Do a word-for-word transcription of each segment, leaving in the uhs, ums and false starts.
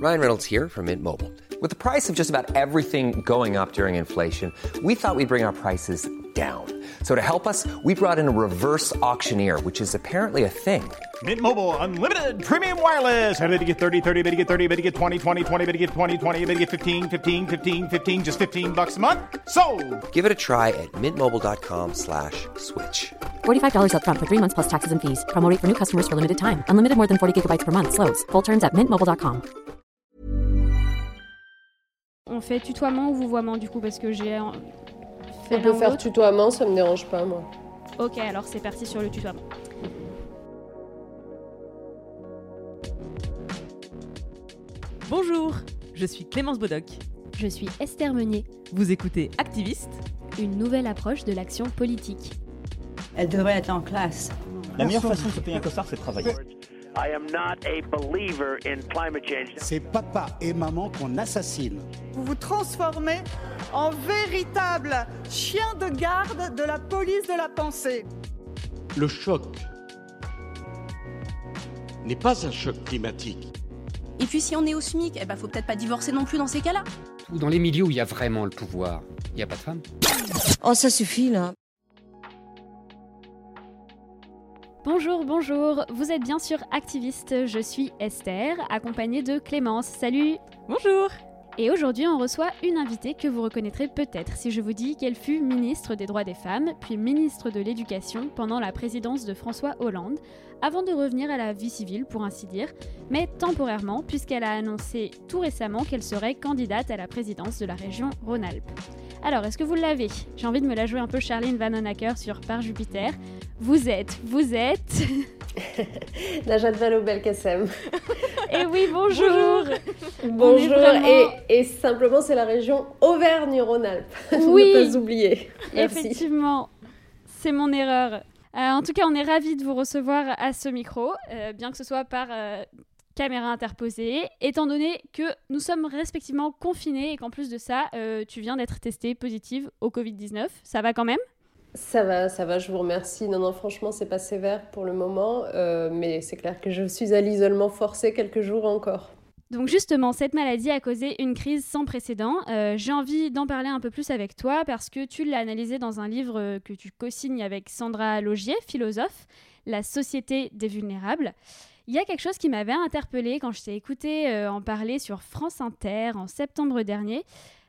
Ryan Reynolds here from Mint Mobile. With the price of just about everything going up during inflation, we thought we'd bring our prices down. So to help us, we brought in a reverse auctioneer, which is apparently a thing. Mint Mobile Unlimited Premium Wireless. How to get thirty, thirty, how to get thirty, how to get twenty, twenty, twenty, how to get twenty, twenty, how to get fifteen, fifteen, fifteen, fifteen, just fifteen bucks a month? Sold! Give it a try at mintmobile.com slash switch. forty-five dollars up front for three months plus taxes and fees. Promo rate for new customers for limited time. Unlimited more than forty gigabytes per month. Slows full terms at mint mobile dot com. On fait tutoiement ou vouvoiement du coup parce que j'ai fait On peut faire tutoiement, ça me dérange pas moi. Ok, alors c'est parti sur le tutoiement. Bonjour, je suis Clémence Bodoc. Je suis Esther Meunier. Vous écoutez Activiste, une nouvelle approche de l'action politique. Elle devrait être en classe. La meilleure façon de se payer un costard, c'est de travailler. I am not a believer in climate change. C'est papa et maman qu'on assassine. Vous vous transformez en véritable chien de garde de la police de la pensée. Le choc n'est pas un choc climatique. Et puis si on est au SMIC, eh ben faut peut-être pas divorcer non plus dans ces cas-là. Dans les milieux où il y a vraiment le pouvoir, il n'y a pas de femmes. Oh, ça suffit là. Bonjour, bonjour, vous êtes bien sûr Activiste, je suis Esther, accompagnée de Clémence. Salut! Bonjour! Et aujourd'hui, on reçoit une invitée que vous reconnaîtrez peut-être si je vous dis qu'elle fut ministre des Droits des Femmes, puis ministre de l'Éducation pendant la présidence de François Hollande, avant de revenir à la vie civile, pour ainsi dire, mais temporairement, puisqu'elle a annoncé tout récemment qu'elle serait candidate à la présidence de la région Rhône-Alpes. Alors, est-ce que vous l'avez ? J'ai envie de me la jouer un peu Charline Vanhoenacker sur Par Jupiter. Vous êtes, vous êtes... Najat Vallaud-Belkacem. Et oui, bonjour. Bonjour, vraiment... et, et simplement c'est la région Auvergne-Rhône-Alpes. Oui, ne pas oublier. Merci. Effectivement, c'est mon erreur. Euh, en tout cas, on est ravis de vous recevoir à ce micro, euh, bien que ce soit par euh, caméra interposée, étant donné que nous sommes respectivement confinés et qu'en plus de ça, euh, tu viens d'être testée positive au covid dix-neuf. Ça va quand même ? Ça va, ça va, je vous remercie. Non, non, franchement, c'est pas sévère pour le moment, euh, mais c'est clair que je suis à l'isolement forcé quelques jours encore. Donc justement, cette maladie a causé une crise sans précédent. Euh, j'ai envie d'en parler un peu plus avec toi parce que tu l'as analysé dans un livre que tu co-signes avec Sandra Laugier, philosophe, La Société des vulnérables. Il y a quelque chose qui m'avait interpellée quand je t'ai écouté euh, en parler sur France Inter en septembre dernier.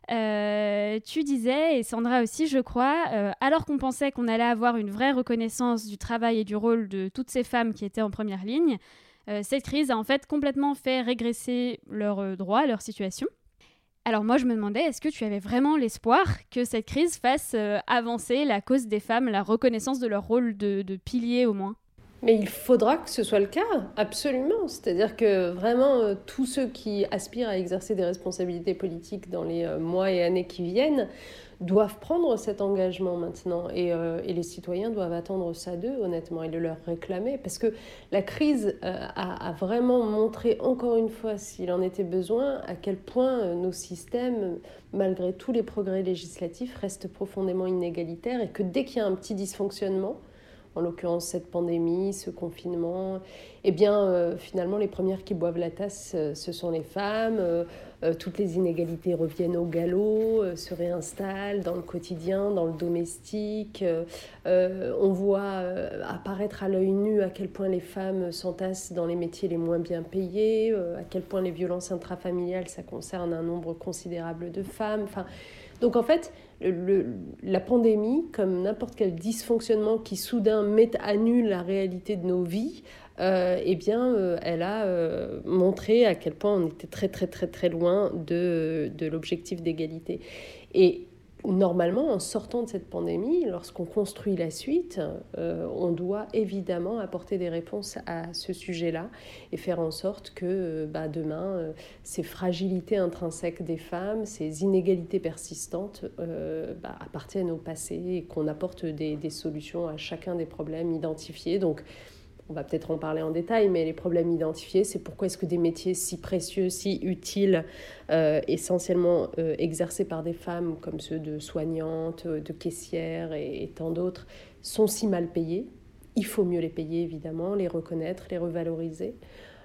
Euh, tu disais, et Sandra aussi je crois, euh, alors qu'on pensait qu'on allait avoir une vraie reconnaissance du travail et du rôle de toutes ces femmes qui étaient en première ligne, euh, cette crise a en fait complètement fait régresser leurs euh, droits, leur situation. Alors moi je me demandais, est-ce que tu avais vraiment l'espoir que cette crise fasse euh, avancer la cause des femmes, la reconnaissance de leur rôle de, de pilier au moins ? Mais il faudra que ce soit le cas, absolument. C'est-à-dire que vraiment, euh, tous ceux qui aspirent à exercer des responsabilités politiques dans les euh, mois et années qui viennent doivent prendre cet engagement maintenant. Et, euh, et les citoyens doivent attendre ça d'eux, honnêtement, et le leur réclamer. Parce que la crise euh, a, a vraiment montré, encore une fois, s'il en était besoin, à quel point euh, nos systèmes, malgré tous les progrès législatifs, restent profondément inégalitaires. Et que dès qu'il y a un petit dysfonctionnement, en l'occurrence cette pandémie, ce confinement, eh bien euh, finalement les premières qui boivent la tasse, euh, ce sont les femmes, euh, euh, toutes les inégalités reviennent au galop, euh, se réinstallent dans le quotidien, dans le domestique, euh, euh, on voit euh, apparaître à l'œil nu à quel point les femmes s'entassent dans les métiers les moins bien payés, euh, à quel point les violences intrafamiliales, ça concerne un nombre considérable de femmes, enfin... Donc en fait, le, le, la pandémie, comme n'importe quel dysfonctionnement qui soudain met à nu la réalité de nos vies, euh, eh bien, euh, elle a euh, montré à quel point on était très très très très loin de, de l'objectif d'égalité. Et normalement, en sortant de cette pandémie, lorsqu'on construit la suite, euh, on doit évidemment apporter des réponses à ce sujet-là et faire en sorte que euh, bah, demain, euh, ces fragilités intrinsèques des femmes, ces inégalités persistantes euh, bah, appartiennent au passé et qu'on apporte des, des solutions à chacun des problèmes identifiés. Donc, on va peut-être en parler en détail, mais les problèmes identifiés, c'est pourquoi est-ce que des métiers si précieux, si utiles, euh, essentiellement euh, exercés par des femmes comme ceux de soignantes, de caissières et, et tant d'autres, sont si mal payés. Il faut mieux les payer, évidemment, les reconnaître, les revaloriser.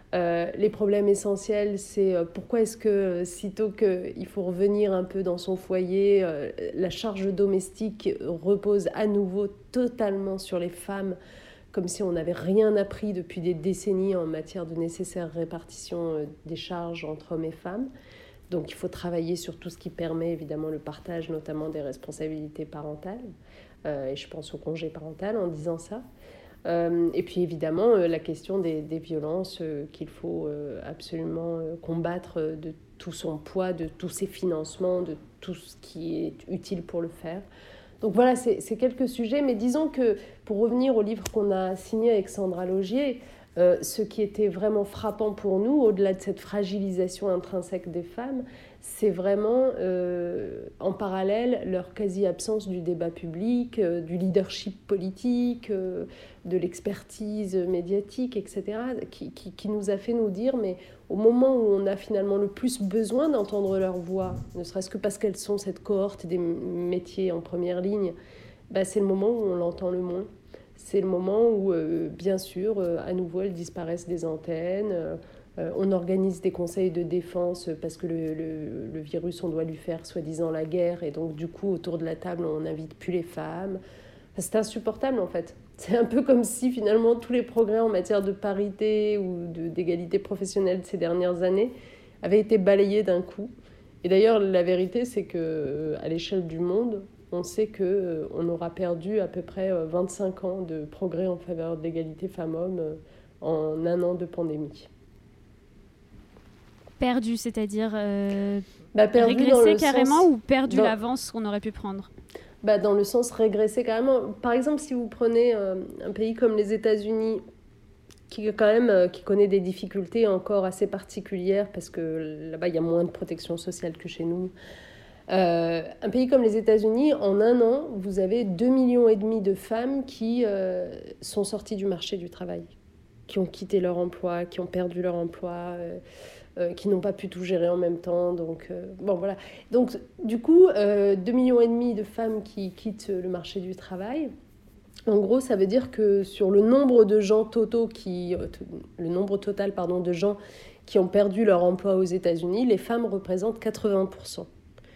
Euh, les problèmes essentiels, c'est euh, pourquoi est-ce que, euh, sitôt qu'il faut revenir un peu dans son foyer, euh, la charge domestique repose à nouveau totalement sur les femmes, comme si on n'avait rien appris depuis des décennies en matière de nécessaire répartition euh, des charges entre hommes et femmes. Donc il faut travailler sur tout ce qui permet évidemment le partage, notamment des responsabilités parentales. Euh, et je pense au congé parental en disant ça. Euh, et puis évidemment, euh, la question des, des violences euh, qu'il faut euh, absolument euh, combattre euh, de tout son poids, de tous ses financements, de tout ce qui est utile pour le faire. Donc voilà, c'est, c'est quelques sujets. Mais disons que, pour revenir au livre qu'on a signé avec Sandra Laugier, euh, ce qui était vraiment frappant pour nous, au-delà de cette fragilisation intrinsèque des femmes, c'est vraiment, euh, en parallèle, leur quasi-absence du débat public, euh, du leadership politique, euh, de l'expertise médiatique, et cetera, qui, qui, qui nous a fait nous dire, mais au moment où on a finalement le plus besoin d'entendre leur voix, ne serait-ce que parce qu'elles sont cette cohorte des métiers en première ligne, bah, c'est le moment où on l'entend le moins. C'est le moment où, euh, bien sûr, euh, à nouveau, elles disparaissent des antennes. Euh, euh, on organise des conseils de défense parce que le, le, le virus, on doit lui faire soi-disant la guerre. Et donc, du coup, autour de la table, on n'invite plus les femmes. Enfin, c'est insupportable, en fait. C'est un peu comme si, finalement, tous les progrès en matière de parité ou de, d'égalité professionnelle de ces dernières années avaient été balayés d'un coup. Et d'ailleurs, la vérité, c'est qu'à l'échelle du monde, on sait qu'on euh, aura perdu à peu près euh, vingt-cinq ans de progrès en faveur de l'égalité femmes-hommes euh, en un an de pandémie. Perdu, c'est-à-dire euh, bah, perdu régresser carrément sens... ou perdu dans... l'avance qu'on aurait pu prendre? Bah, dans le sens régresser carrément. Par exemple, si vous prenez euh, un pays comme les États-Unis, qui, quand même, euh, qui connaît des difficultés encore assez particulières, parce que là-bas, il y a moins de protection sociale que chez nous. Euh, un pays comme les États-Unis, en un an, vous avez deux millions et demi de femmes qui euh, sont sorties du marché du travail, qui ont quitté leur emploi, qui ont perdu leur emploi, euh, euh, qui n'ont pas pu tout gérer en même temps. Donc, euh, bon, voilà. Donc, du coup, euh, deux millions et demi de femmes qui quittent le marché du travail. En gros, ça veut dire que sur le nombre de gens totaux qui, euh, t- le nombre total, pardon, de gens qui ont perdu leur emploi aux États-Unis, les femmes représentent quatre-vingts pour cent.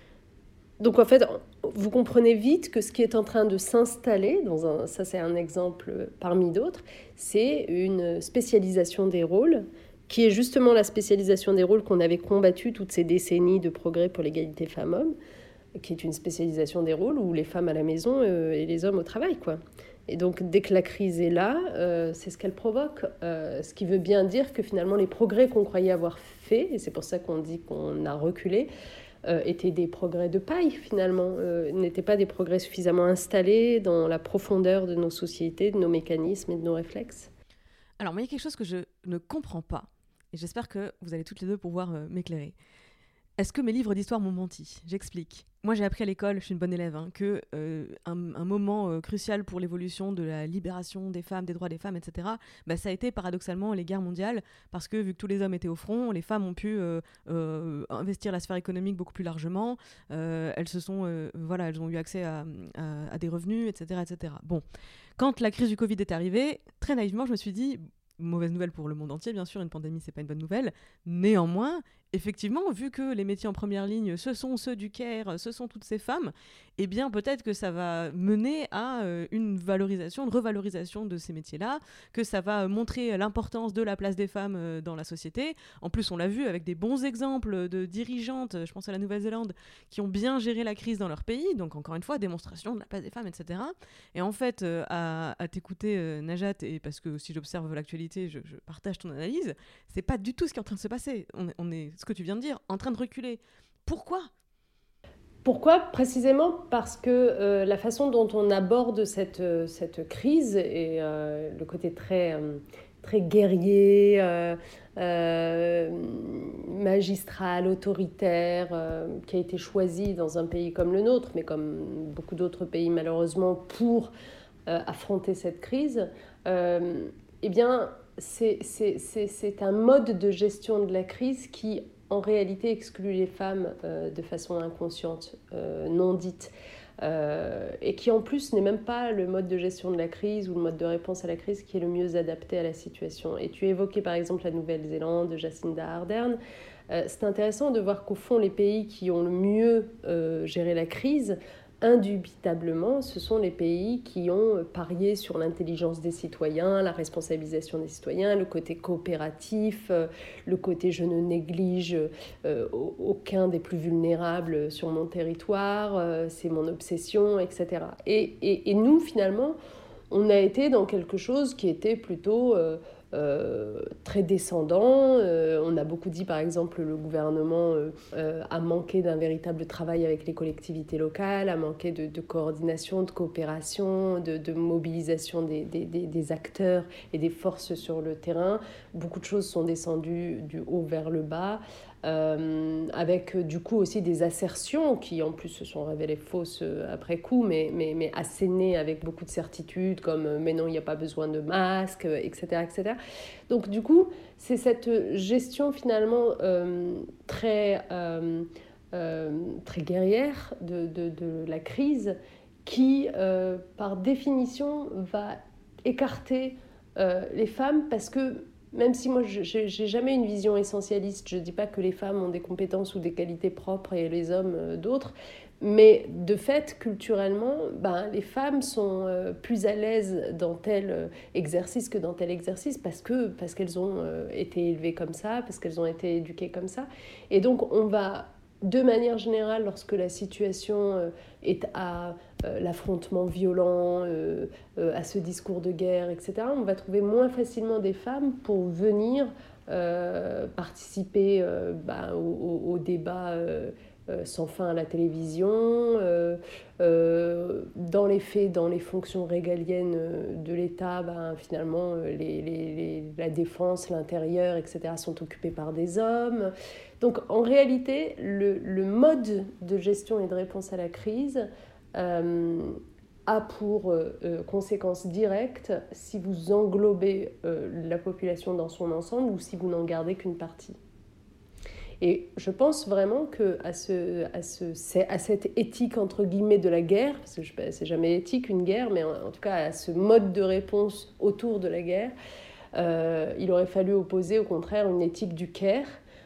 Donc en fait, vous comprenez vite que ce qui est en train de s'installer, dans un, ça c'est un exemple parmi d'autres, c'est une spécialisation des rôles, qui est justement la spécialisation des rôles qu'on avait combattue toutes ces décennies de progrès pour l'égalité femmes-hommes, qui est une spécialisation des rôles où les femmes à la maison euh, et les hommes au travail, quoi. Et donc dès que la crise est là, euh, c'est ce qu'elle provoque, euh, ce qui veut bien dire que finalement les progrès qu'on croyait avoir faits, et c'est pour ça qu'on dit qu'on a reculé, Euh, étaient des progrès de paille, finalement, euh, n'étaient pas des progrès suffisamment installés dans la profondeur de nos sociétés, de nos mécanismes et de nos réflexes. Alors, moi, il y a quelque chose que je ne comprends pas, et j'espère que vous allez toutes les deux pouvoir euh, m'éclairer. Est-ce que mes livres d'histoire m'ont menti ? J'explique. Moi, j'ai appris à l'école, je suis une bonne élève, hein, que euh, un, un moment euh, crucial pour l'évolution de la libération des femmes, des droits des femmes, et cetera, bah, ça a été paradoxalement les guerres mondiales, parce que vu que tous les hommes étaient au front, les femmes ont pu euh, euh, investir la sphère économique beaucoup plus largement. Euh, elles se sont, euh, voilà, elles ont eu accès à, à, à des revenus, et cetera, et cetera. Bon, quand la crise du Covid est arrivée, très naïvement, je me suis dit, mauvaise nouvelle pour le monde entier, bien sûr, une pandémie, c'est pas une bonne nouvelle. Néanmoins, effectivement, vu que les métiers en première ligne, ce sont ceux du care, ce sont toutes ces femmes, eh bien, peut-être que ça va mener à euh, une valorisation, une revalorisation de ces métiers-là, que ça va montrer l'importance de la place des femmes euh, dans la société. En plus, on l'a vu avec des bons exemples de dirigeantes, je pense à la Nouvelle-Zélande, qui ont bien géré la crise dans leur pays. Donc, encore une fois, démonstration de la place des femmes, et cetera. Et en fait, euh, à, à t'écouter, euh, Najat, et parce que si j'observe l'actualité, je, je partage ton analyse, c'est pas du tout ce qui est en train de se passer. On est, on est ce que tu viens de dire, en train de reculer. Pourquoi ? Pourquoi ? Précisément parce que euh, la façon dont on aborde cette, euh, cette crise et euh, le côté très, euh, très guerrier, euh, euh, magistral, autoritaire, euh, qui a été choisi dans un pays comme le nôtre, mais comme beaucoup d'autres pays malheureusement, pour euh, affronter cette crise, euh, eh bien, c'est, c'est, c'est, c'est un mode de gestion de la crise qui, en réalité, exclut les femmes euh, de façon inconsciente, euh, non dite. euh, et qui en plus n'est même pas le mode de gestion de la crise ou le mode de réponse à la crise qui est le mieux adapté à la situation. Et tu évoquais par exemple la Nouvelle-Zélande, Jacinda Ardern. Euh, c'est intéressant de voir qu'au fond, les pays qui ont le mieux euh, géré la crise, indubitablement, ce sont les pays qui ont parié sur l'intelligence des citoyens, la responsabilisation des citoyens, le côté coopératif, euh, le côté je ne néglige euh, aucun des plus vulnérables sur mon territoire, euh, c'est mon obsession, et cetera. Et, et, et nous, finalement, on a été dans quelque chose qui était plutôt... Euh, Euh, très descendant. Euh, on a beaucoup dit, par exemple, le gouvernement euh, euh, a manqué d'un véritable travail avec les collectivités locales, a manqué de, de coordination, de coopération, de, de mobilisation des, des, des, des acteurs et des forces sur le terrain. Beaucoup de choses sont descendues du haut vers le bas. Euh, avec du coup aussi des assertions qui en plus se sont révélées fausses après coup, mais, mais, mais assénées avec beaucoup de certitude, comme « mais non, il n'y a pas besoin de masque », et cetera, et cetera. Donc du coup, c'est cette gestion finalement euh, très, euh, euh, très guerrière de, de, de la crise qui, euh, par définition, va écarter euh, les femmes parce que même si moi, je n'ai jamais une vision essentialiste, je ne dis pas que les femmes ont des compétences ou des qualités propres et les hommes euh, d'autres, mais de fait, culturellement, ben, les femmes sont euh, plus à l'aise dans tel euh, exercice que dans tel exercice parce, que, parce qu'elles ont euh, été élevées comme ça, parce qu'elles ont été éduquées comme ça. Et donc, on va, de manière générale, lorsque la situation euh, est à euh, l'affrontement violent, euh, euh, à ce discours de guerre, et cetera, on va trouver moins facilement des femmes pour venir euh, participer euh, bah, au, au, au débat euh, euh, sans fin à la télévision, euh, euh, dans les faits, dans les fonctions régaliennes de l'État, bah, finalement, les, les, les, la défense, l'intérieur, et cetera, sont occupés par des hommes. Donc, en réalité, le, le mode de gestion et de réponse à la crise euh, a pour euh, conséquence directe si vous englobez euh, la population dans son ensemble ou si vous n'en gardez qu'une partie. Et je pense vraiment qu'à ce, à ce, à cette éthique, entre guillemets, de la guerre, parce que c'est jamais éthique une guerre, mais en, en tout cas à ce mode de réponse autour de la guerre, euh, il aurait fallu opposer au contraire une éthique du care,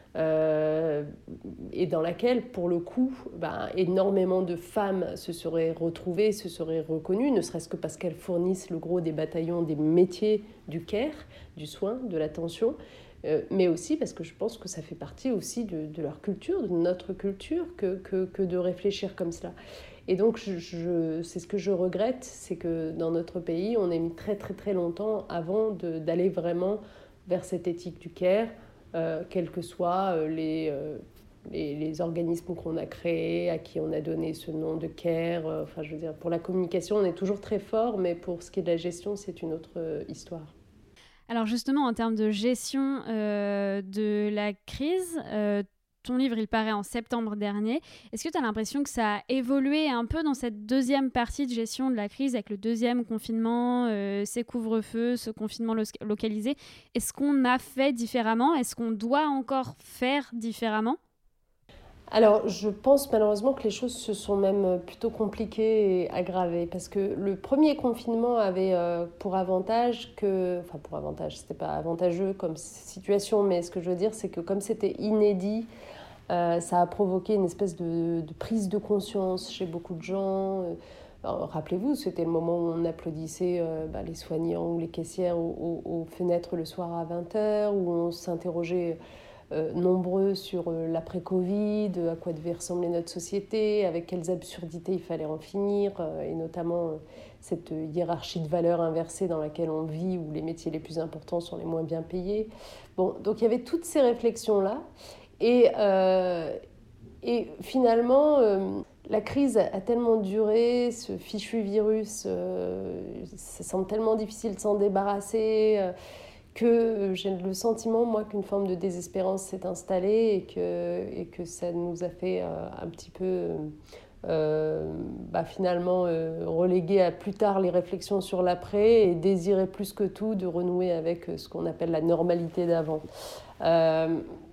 Euh, et dans laquelle, pour le coup, ben, énormément de femmes se seraient retrouvées, se seraient reconnues, ne serait-ce que parce qu'elles fournissent le gros des bataillons des métiers du care, du soin, de l'attention, euh, mais aussi parce que je pense que ça fait partie aussi de, de leur culture, de notre culture, que, que, que de réfléchir comme cela. Et donc, je, je, c'est ce que je regrette, c'est que dans notre pays, on ait mis très très très longtemps avant de, d'aller vraiment vers cette éthique du care, Euh, quels que soient euh, les, euh, les, les organismes qu'on a créés, à qui on a donné ce nom de care. Euh, enfin, je veux dire, pour la communication, on est toujours très fort, mais pour ce qui est de la gestion, c'est une autre euh, histoire. Alors justement, en termes de gestion euh, de la crise, euh, ton livre, il paraît en septembre dernier. Est-ce que tu as l'impression que ça a évolué un peu dans cette deuxième partie de gestion de la crise, avec le deuxième confinement, euh, ces couvre-feux, ce confinement lo- localisé? Est-ce qu'on a fait différemment? Est-ce qu'on doit encore faire différemment? Alors, je pense malheureusement que les choses se sont même plutôt compliquées et aggravées, parce que le premier confinement avait euh, pour avantage que... Enfin, pour avantage, c'était pas avantageux comme situation, mais ce que je veux dire, c'est que comme c'était inédit, Euh, ça a provoqué une espèce de, de prise de conscience chez beaucoup de gens. Alors, rappelez-vous, c'était le moment où on applaudissait euh, bah, les soignants ou les caissières aux, aux, aux fenêtres le soir à vingt heures, où on s'interrogeait euh, nombreux sur euh, l'après-Covid, à quoi devait ressembler notre société, avec quelles absurdités il fallait en finir, euh, et notamment euh, cette hiérarchie de valeurs inversée dans laquelle on vit, où les métiers les plus importants sont les moins bien payés. Bon, donc il y avait toutes ces réflexions-là. Et, euh, et finalement, euh, la crise a tellement duré, ce fichu virus, euh, ça semble tellement difficile de s'en débarrasser, euh, que j'ai le sentiment, moi, qu'une forme de désespérance s'est installée et que, et que ça nous a fait euh, un petit peu, euh, bah, finalement, euh, reléguer à plus tard les réflexions sur l'après et désirer plus que tout de renouer avec ce qu'on appelle la normalité d'avant. Euh,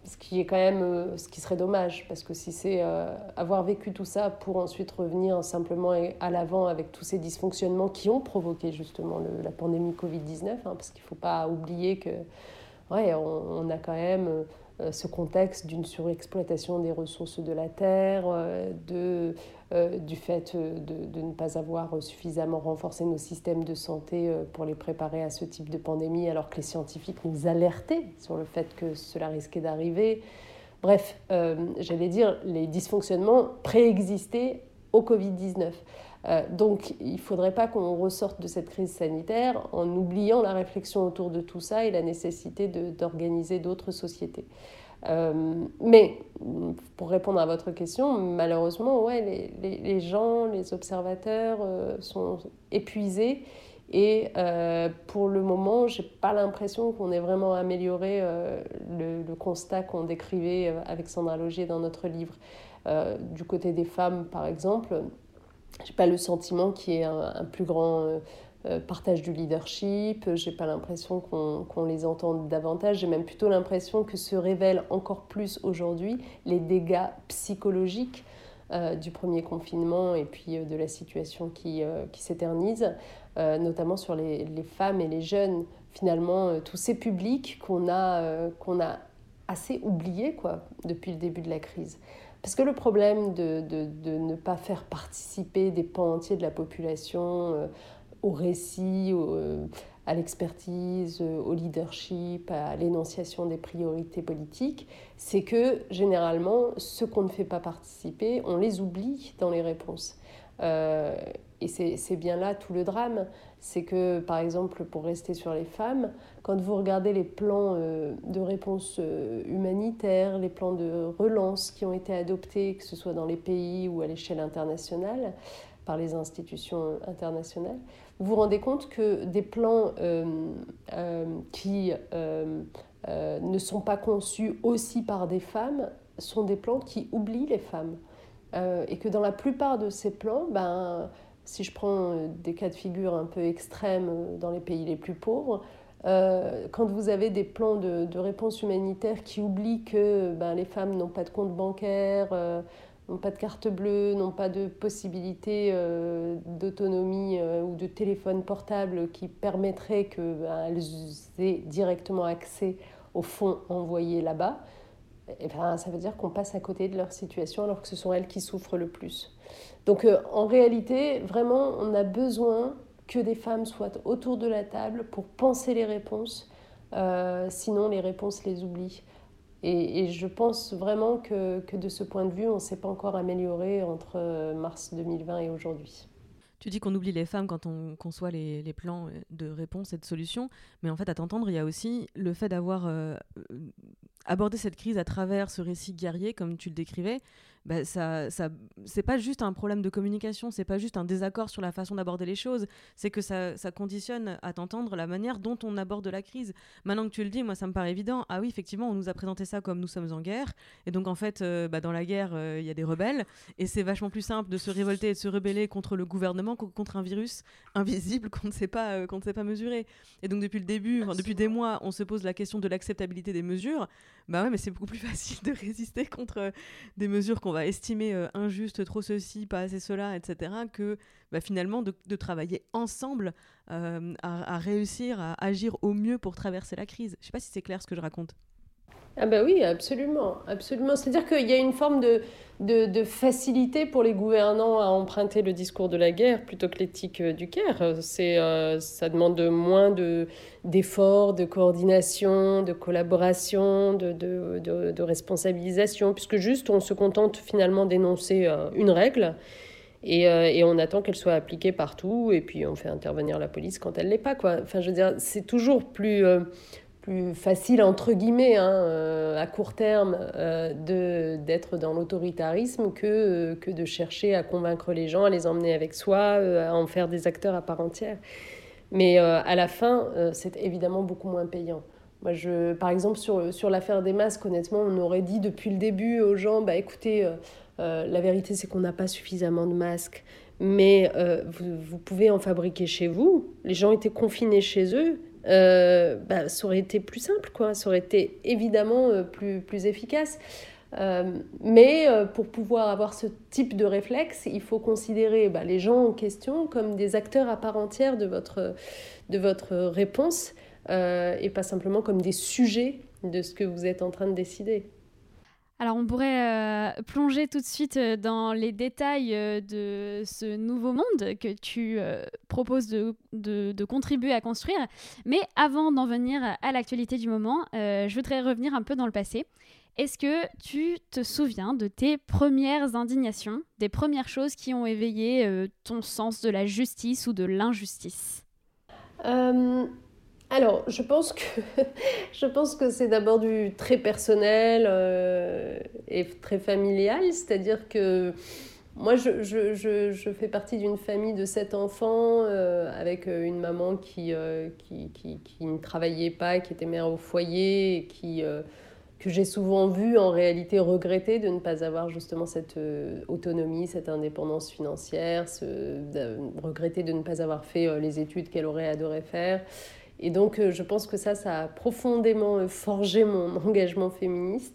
ce qui est quand même, euh, ce qui serait dommage, parce que si c'est euh, avoir vécu tout ça pour ensuite revenir simplement à l'avant avec tous ces dysfonctionnements qui ont provoqué justement le, la pandémie covid dix-neuf, hein, parce qu'il ne faut pas oublier que, ouais, on, on a quand même euh, ce contexte d'une surexploitation des ressources de la terre, euh, de, euh, du fait de, de ne pas avoir suffisamment renforcé nos systèmes de santé euh, pour les préparer à ce type de pandémie, alors que les scientifiques nous alertaient sur le fait que cela risquait d'arriver. Bref, euh, j'allais dire, les dysfonctionnements préexistaient au covid dix-neuf. Euh, donc, il ne faudrait pas qu'on ressorte de cette crise sanitaire en oubliant la réflexion autour de tout ça et la nécessité de, d'organiser d'autres sociétés. Euh, mais, pour répondre à votre question, malheureusement, ouais, les, les, les gens, les observateurs euh, sont épuisés. Et euh, pour le moment, je n'ai pas l'impression qu'on ait vraiment amélioré euh, le, le constat qu'on décrivait avec Sandra Laugier dans notre livre. Euh, du côté des femmes, par exemple, je n'ai pas le sentiment qu'il y ait un, un plus grand euh, partage du leadership. Je n'ai pas l'impression qu'on, qu'on les entende davantage. J'ai même plutôt l'impression que se révèlent encore plus aujourd'hui les dégâts psychologiques euh, du premier confinement et puis euh, de la situation qui, euh, qui s'éternise, euh, notamment sur les, les femmes et les jeunes. Finalement, euh, tous ces publics qu'on a, euh, qu'on a assez oubliés quoi, depuis le début de la crise. Parce que le problème de, de, de ne pas faire participer des pans entiers de la population euh, au récit, au, euh, à l'expertise, euh, au leadership, à l'énonciation des priorités politiques, c'est que généralement, ceux qu'on ne fait pas participer, on les oublie dans les réponses. Euh, et c'est, c'est bien là tout le drame, c'est que, par exemple, pour rester sur les femmes, quand vous regardez les plans euh, de réponse euh, humanitaire, les plans de relance qui ont été adoptés, que ce soit dans les pays ou à l'échelle internationale, par les institutions internationales, vous vous rendez compte que des plans euh, euh, qui euh, euh, ne sont pas conçus aussi par des femmes sont des plans qui oublient les femmes. Euh, et que dans la plupart de ces plans, ben, si je prends des cas de figure un peu extrêmes dans les pays les plus pauvres, euh, quand vous avez des plans de, de réponse humanitaire qui oublient que ben, les femmes n'ont pas de compte bancaire, euh, n'ont pas de carte bleue, n'ont pas de possibilité euh, d'autonomie euh, ou de téléphone portable qui permettrait qu'elles ben, aient directement accès aux fonds envoyés là-bas, et ben, ça veut dire qu'on passe à côté de leur situation alors que ce sont elles qui souffrent le plus. Donc euh, en réalité, vraiment, on a besoin que des femmes soient autour de la table pour penser les réponses, euh, sinon les réponses les oublient. Et, et je pense vraiment que, que de ce point de vue, on ne s'est pas encore amélioré entre mars deux mille vingt et aujourd'hui. Tu dis qu'on oublie les femmes quand on conçoit les, les plans de réponse et de solutions, mais en fait, à t'entendre, il y a aussi le fait d'avoir euh, abordé cette crise à travers ce récit guerrier, comme tu le décrivais. Bah, ça, ça, c'est pas juste un problème de communication, c'est pas juste un désaccord sur la façon d'aborder les choses, c'est que ça, ça conditionne, à t'entendre, la manière dont on aborde la crise. Maintenant que tu le dis, moi ça me paraît évident. Ah oui, effectivement, on nous a présenté ça comme nous sommes en guerre, et donc en fait, euh, bah, dans la guerre, il euh, y a des rebelles, et c'est vachement plus simple de se révolter et de se rebeller contre le gouvernement que contre un virus invisible qu'on ne sait pas, euh, qu'on ne sait pas mesurer. Et donc depuis le début, enfin, depuis des mois, on se pose la question de l'acceptabilité des mesures. Bah ouais, mais c'est beaucoup plus facile de résister contre euh, des mesures qu'on va estimer euh, injustes, trop ceci, pas assez cela, et cetera, que bah, finalement de, de travailler ensemble euh, à, à réussir à agir au mieux pour traverser la crise. Je ne sais pas si c'est clair ce que je raconte. Ah bah oui, absolument, absolument. C'est-à-dire qu'il y a une forme de, de, de facilité pour les gouvernants à emprunter le discours de la guerre plutôt que l'éthique du Caire. C'est, euh, ça demande moins de, d'efforts, de coordination, de collaboration, de, de, de, de responsabilisation, puisque juste on se contente finalement d'énoncer euh, une règle et, euh, et on attend qu'elle soit appliquée partout et puis on fait intervenir la police quand elle ne l'est pas, quoi. Enfin, je veux dire, c'est toujours plus... Euh, plus facile, entre guillemets, hein, euh, à court terme, euh, de, d'être dans l'autoritarisme que, euh, que de chercher à convaincre les gens, à les emmener avec soi, euh, à en faire des acteurs à part entière. Mais euh, à la fin, euh, c'est évidemment beaucoup moins payant. Moi, je, par exemple, sur, sur l'affaire des masques, honnêtement, on aurait dit depuis le début aux gens, bah, écoutez, euh, euh, la vérité, c'est qu'on n'a pas suffisamment de masques, mais euh, vous, vous pouvez en fabriquer chez vous. Les gens étaient confinés chez eux. euh, bah, ça aurait été plus simple, quoi. Ça aurait été évidemment euh, plus, plus efficace. Euh, mais euh, pour pouvoir avoir ce type de réflexe, il faut considérer bah, les gens en question comme des acteurs à part entière de votre, de votre réponse euh, et pas simplement comme des sujets de ce que vous êtes en train de décider. Alors on pourrait euh, plonger tout de suite dans les détails euh, de ce nouveau monde que tu euh, proposes de, de, de contribuer à construire. Mais avant d'en venir à l'actualité du moment, euh, je voudrais revenir un peu dans le passé. Est-ce que tu te souviens de tes premières indignations, des premières choses qui ont éveillé euh, ton sens de la justice ou de l'injustice ? euh... Alors, je pense que, je pense que c'est d'abord du très personnel euh, et très familial, c'est-à-dire que moi, je, je, je, je fais partie d'une famille de sept enfants euh, avec une maman qui, euh, qui, qui, qui ne travaillait pas, qui était mère au foyer et qui, euh, que j'ai souvent vu en réalité regretter de ne pas avoir justement cette euh, autonomie, cette indépendance financière, ce, de, regretter de ne pas avoir fait euh, les études qu'elle aurait adoré faire. Et donc, euh, je pense que ça, ça a profondément euh, forgé mon engagement féministe.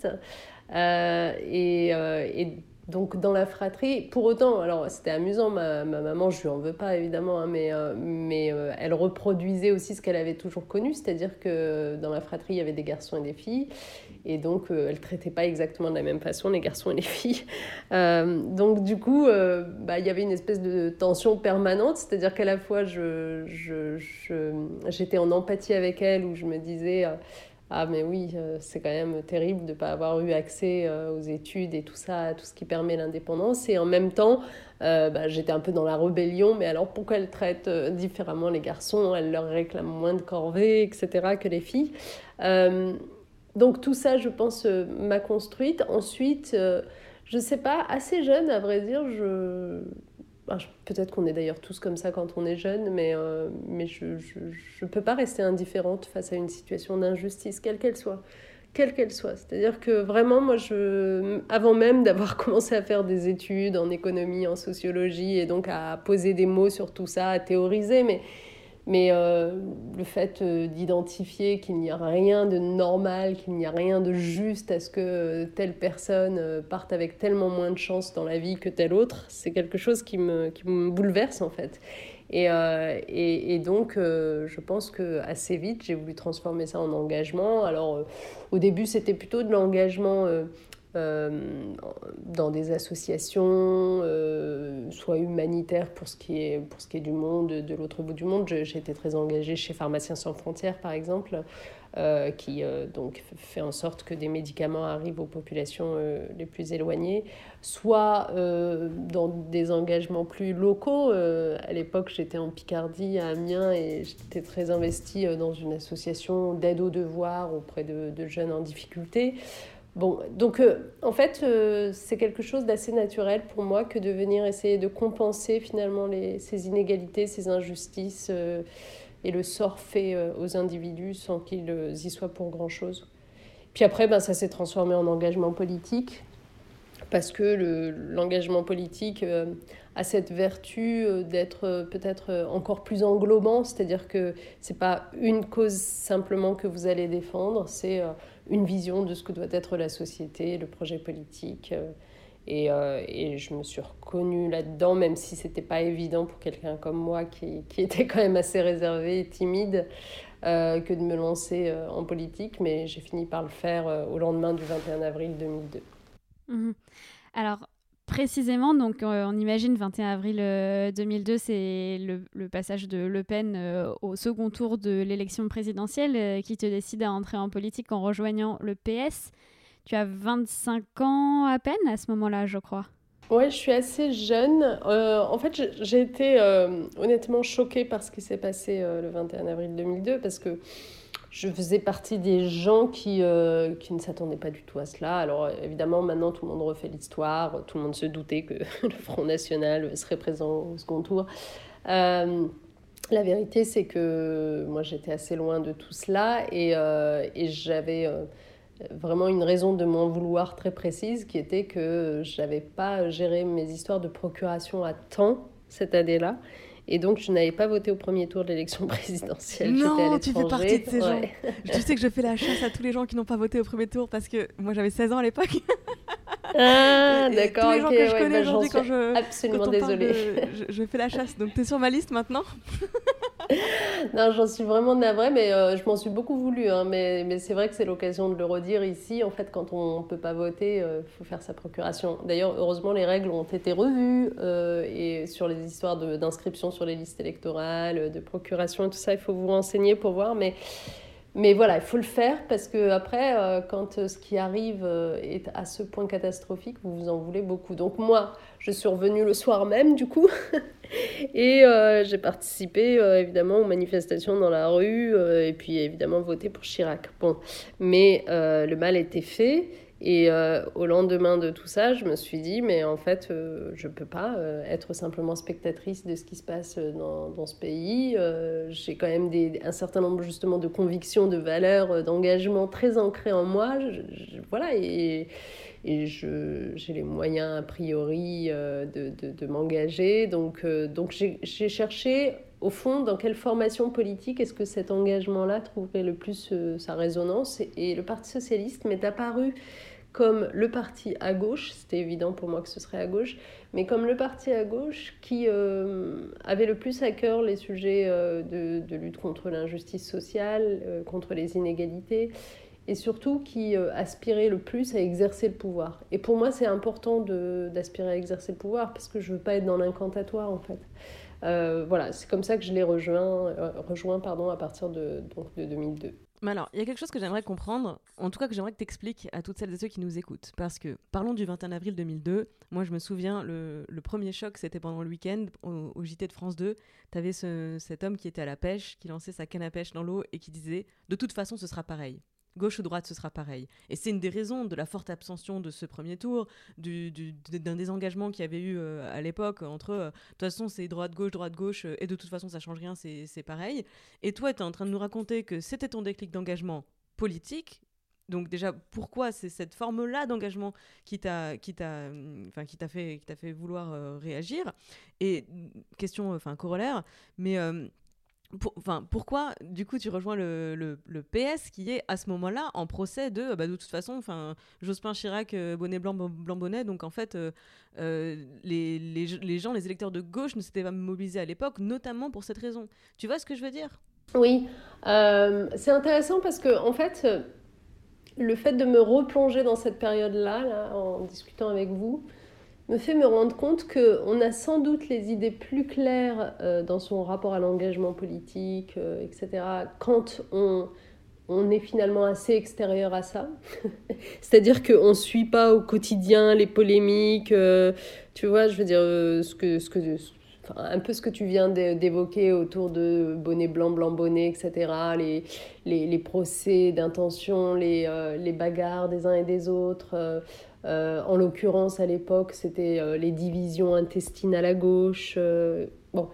Euh, et, euh, et donc, dans la fratrie, pour autant, alors c'était amusant, ma, ma maman, je lui en veux pas évidemment, hein, mais, euh, mais euh, elle reproduisait aussi ce qu'elle avait toujours connu, c'est-à-dire que dans la fratrie, il y avait des garçons et des filles. Et donc, euh, elle ne traitait pas exactement de la même façon les garçons et les filles. Euh, donc, du coup, euh, bah, il y avait une espèce de tension permanente. C'est-à-dire qu'à la fois, je, je, je, j'étais en empathie avec elle, où je me disais euh, « Ah, mais oui, euh, c'est quand même terrible de ne pas avoir eu accès euh, aux études et tout ça, tout ce qui permet l'indépendance. » Et en même temps, euh, bah, j'étais un peu dans la rébellion. Mais alors, pourquoi elle traite euh, différemment les garçons ? Elle leur réclame moins de corvées, et cetera, que les filles. Euh, Donc tout ça, je pense, euh, m'a construite. Ensuite, euh, je ne sais pas, assez jeune, à vrai dire, je... Ah, je... peut-être qu'on est d'ailleurs tous comme ça quand on est jeune, mais, euh, mais je ne peux pas rester indifférente face à une situation d'injustice, quelle qu'elle soit. Quelle qu'elle soit. C'est-à-dire que vraiment, moi, je... avant même d'avoir commencé à faire des études en économie, en sociologie, et donc à poser des mots sur tout ça, à théoriser, mais... Mais euh, le fait euh, d'identifier qu'il n'y a rien de normal, qu'il n'y a rien de juste à ce que telle personne euh, parte avec tellement moins de chance dans la vie que telle autre, c'est quelque chose qui me, qui me bouleverse en fait. Et, euh, et, et donc, euh, je pense qu'assez vite, j'ai voulu transformer ça en engagement. Alors, euh, au début, c'était plutôt de l'engagement... Euh, Euh, dans des associations, euh, soit humanitaires pour ce qui est, pour ce qui est du monde, de l'autre bout du monde. Je, j'ai été très engagée chez Pharmaciens sans frontières, par exemple, euh, qui euh, donc fait en sorte que des médicaments arrivent aux populations euh, les plus éloignées, soit euh, dans des engagements plus locaux. Euh, à l'époque, j'étais en Picardie, à Amiens, et j'étais très investie dans une association d'aide aux devoirs auprès de, de jeunes en difficulté. Bon, donc euh, en fait, euh, c'est quelque chose d'assez naturel pour moi que de venir essayer de compenser finalement les, ces inégalités, ces injustices euh, et le sort fait euh, aux individus sans qu'ils euh, y soient pour grand-chose. Puis après, ben, ça s'est transformé en engagement politique parce que le, l'engagement politique euh, a cette vertu euh, d'être euh, peut-être euh, encore plus englobant, c'est-à-dire que c'est pas une cause simplement que vous allez défendre, c'est euh, une vision de ce que doit être la société, le projet politique. Euh, et, euh, et je me suis reconnue là-dedans, même si c'était pas évident pour quelqu'un comme moi qui, qui était quand même assez réservé et timide, euh, que de me lancer euh, en politique, mais j'ai fini par le faire euh, au lendemain du vingt et un avril deux mille deux. Mmh. Alors, précisément, donc, euh, on imagine vingt et un avril euh, deux mille deux, c'est le, le passage de Le Pen euh, au second tour de l'élection présidentielle euh, qui te décide à entrer en politique en rejoignant le P S. Tu as vingt-cinq ans à peine à ce moment-là, je crois. Ouais, je suis assez jeune. Euh, en fait, j'ai, j'ai été euh, honnêtement choquée par ce qui s'est passé euh, le vingt et un avril deux mille deux parce que je faisais partie des gens qui, euh, qui ne s'attendaient pas du tout à cela. Alors évidemment, maintenant, tout le monde refait l'histoire. Tout le monde se doutait que le Front National serait présent au second tour. Euh, la vérité, c'est que moi, j'étais assez loin de tout cela et, euh, et j'avais euh, vraiment une raison de m'en vouloir très précise qui était que je n'avais pas géré mes histoires de procuration à temps cette année-là. Et donc, je n'avais pas voté au premier tour de l'élection présidentielle. Non, tu fais partie de ces gens. Ouais. Tu sais que je fais la chasse à tous les gens qui n'ont pas voté au premier tour parce que moi, j'avais seize ans à l'époque. Ah, et, d'accord, tous les gens okay, que je ouais, connais bah, aujourd'hui, quand je, absolument quand on désolée. De, je, je fais la chasse. Donc, tu es sur ma liste maintenant? Non, j'en suis vraiment navrée, mais euh, je m'en suis beaucoup voulu. Hein, mais, mais c'est vrai que c'est l'occasion de le redire ici. En fait, quand on ne peut pas voter, il euh, faut faire sa procuration. D'ailleurs, heureusement, les règles ont été revues. Euh, et sur les histoires de, d'inscription sur les listes électorales, de procuration et tout ça, il faut vous renseigner pour voir. Mais... Mais voilà, il faut le faire parce que après, euh, quand euh, ce qui arrive euh, est à ce point catastrophique, vous vous en voulez beaucoup. Donc moi, je suis revenue le soir même du coup et euh, j'ai participé euh, évidemment aux manifestations dans la rue euh, et puis évidemment voté pour Chirac. Bon, mais euh, le mal était fait. Et euh, au lendemain de tout ça, je me suis dit, mais en fait, euh, je ne peux pas euh, être simplement spectatrice de ce qui se passe dans, dans ce pays. Euh, j'ai quand même des, un certain nombre justement de convictions, de valeurs, euh, d'engagement très ancrées en moi. Je, je, voilà, et, et je, j'ai les moyens a priori euh, de, de, de m'engager. Donc, euh, donc j'ai, j'ai cherché, au fond, dans quelle formation politique est-ce que cet engagement-là trouverait le plus euh, sa résonance. Et, et le Parti socialiste m'est apparu comme le parti à gauche, c'était évident pour moi que ce serait à gauche, mais comme le parti à gauche qui euh, avait le plus à cœur les sujets euh, de, de lutte contre l'injustice sociale, euh, contre les inégalités, et surtout qui euh, aspirait le plus à exercer le pouvoir. Et pour moi, c'est important de, d'aspirer à exercer le pouvoir, parce que je ne veux pas être dans l'incantatoire, en fait. Euh, voilà, c'est comme ça que je l'ai rejoint, euh, rejoint pardon, à partir de, donc, de deux mille deux. Mais alors, il y a quelque chose que j'aimerais comprendre, en tout cas que j'aimerais que tu expliques à toutes celles et ceux qui nous écoutent. Parce que, parlons du vingt et un avril deux mille deux, moi je me souviens, le, le premier choc, c'était pendant le week-end, au, au J T de France deux, tu avais ce, cet homme qui était à la pêche, qui lançait sa canne à pêche dans l'eau et qui disait « De toute façon, ce sera pareil ». Gauche ou droite, ce sera pareil. Et c'est une des raisons de la forte abstention de ce premier tour, du, du, d'un désengagement qu'il y avait eu euh, à l'époque entre euh, de toute façon c'est droite-gauche, droite-gauche, euh, et de toute façon ça change rien, c'est, c'est pareil. Et toi, tu es en train de nous raconter que c'était ton déclic d'engagement politique. Donc déjà, pourquoi c'est cette forme-là d'engagement qui t'a, qui t'a, enfin, qui t'a fait, qui t'a fait vouloir euh, réagir. Et question, enfin corollaire, mais... Euh, Pour, enfin, pourquoi, du coup, tu rejoins le, le, le P S qui est, à ce moment-là, en procès de, bah, de toute façon, enfin, Jospin, Chirac, euh, bonnet blanc, blanc bonnet, donc en fait, euh, euh, les, les, les gens, les électeurs de gauche ne s'étaient pas mobilisés à l'époque, notamment pour cette raison. Tu vois ce que je veux dire ? Oui, euh, c'est intéressant parce que, en fait, le fait de me replonger dans cette période-là, là, en discutant avec vous, me fait me rendre compte qu'on a sans doute les idées plus claires euh, dans son rapport à l'engagement politique, euh, et cetera, quand on, on est finalement assez extérieur à ça. C'est-à-dire qu'on ne suit pas au quotidien les polémiques, euh, tu vois, je veux dire, euh, ce que, ce que, enfin, un peu ce que tu viens d'évoquer autour de bonnet blanc, blanc bonnet, et cetera, les, les, les procès d'intention, les, euh, les bagarres des uns et des autres... Euh, Euh, en l'occurrence, à l'époque, c'était euh, les divisions intestines à la gauche. Euh, bon.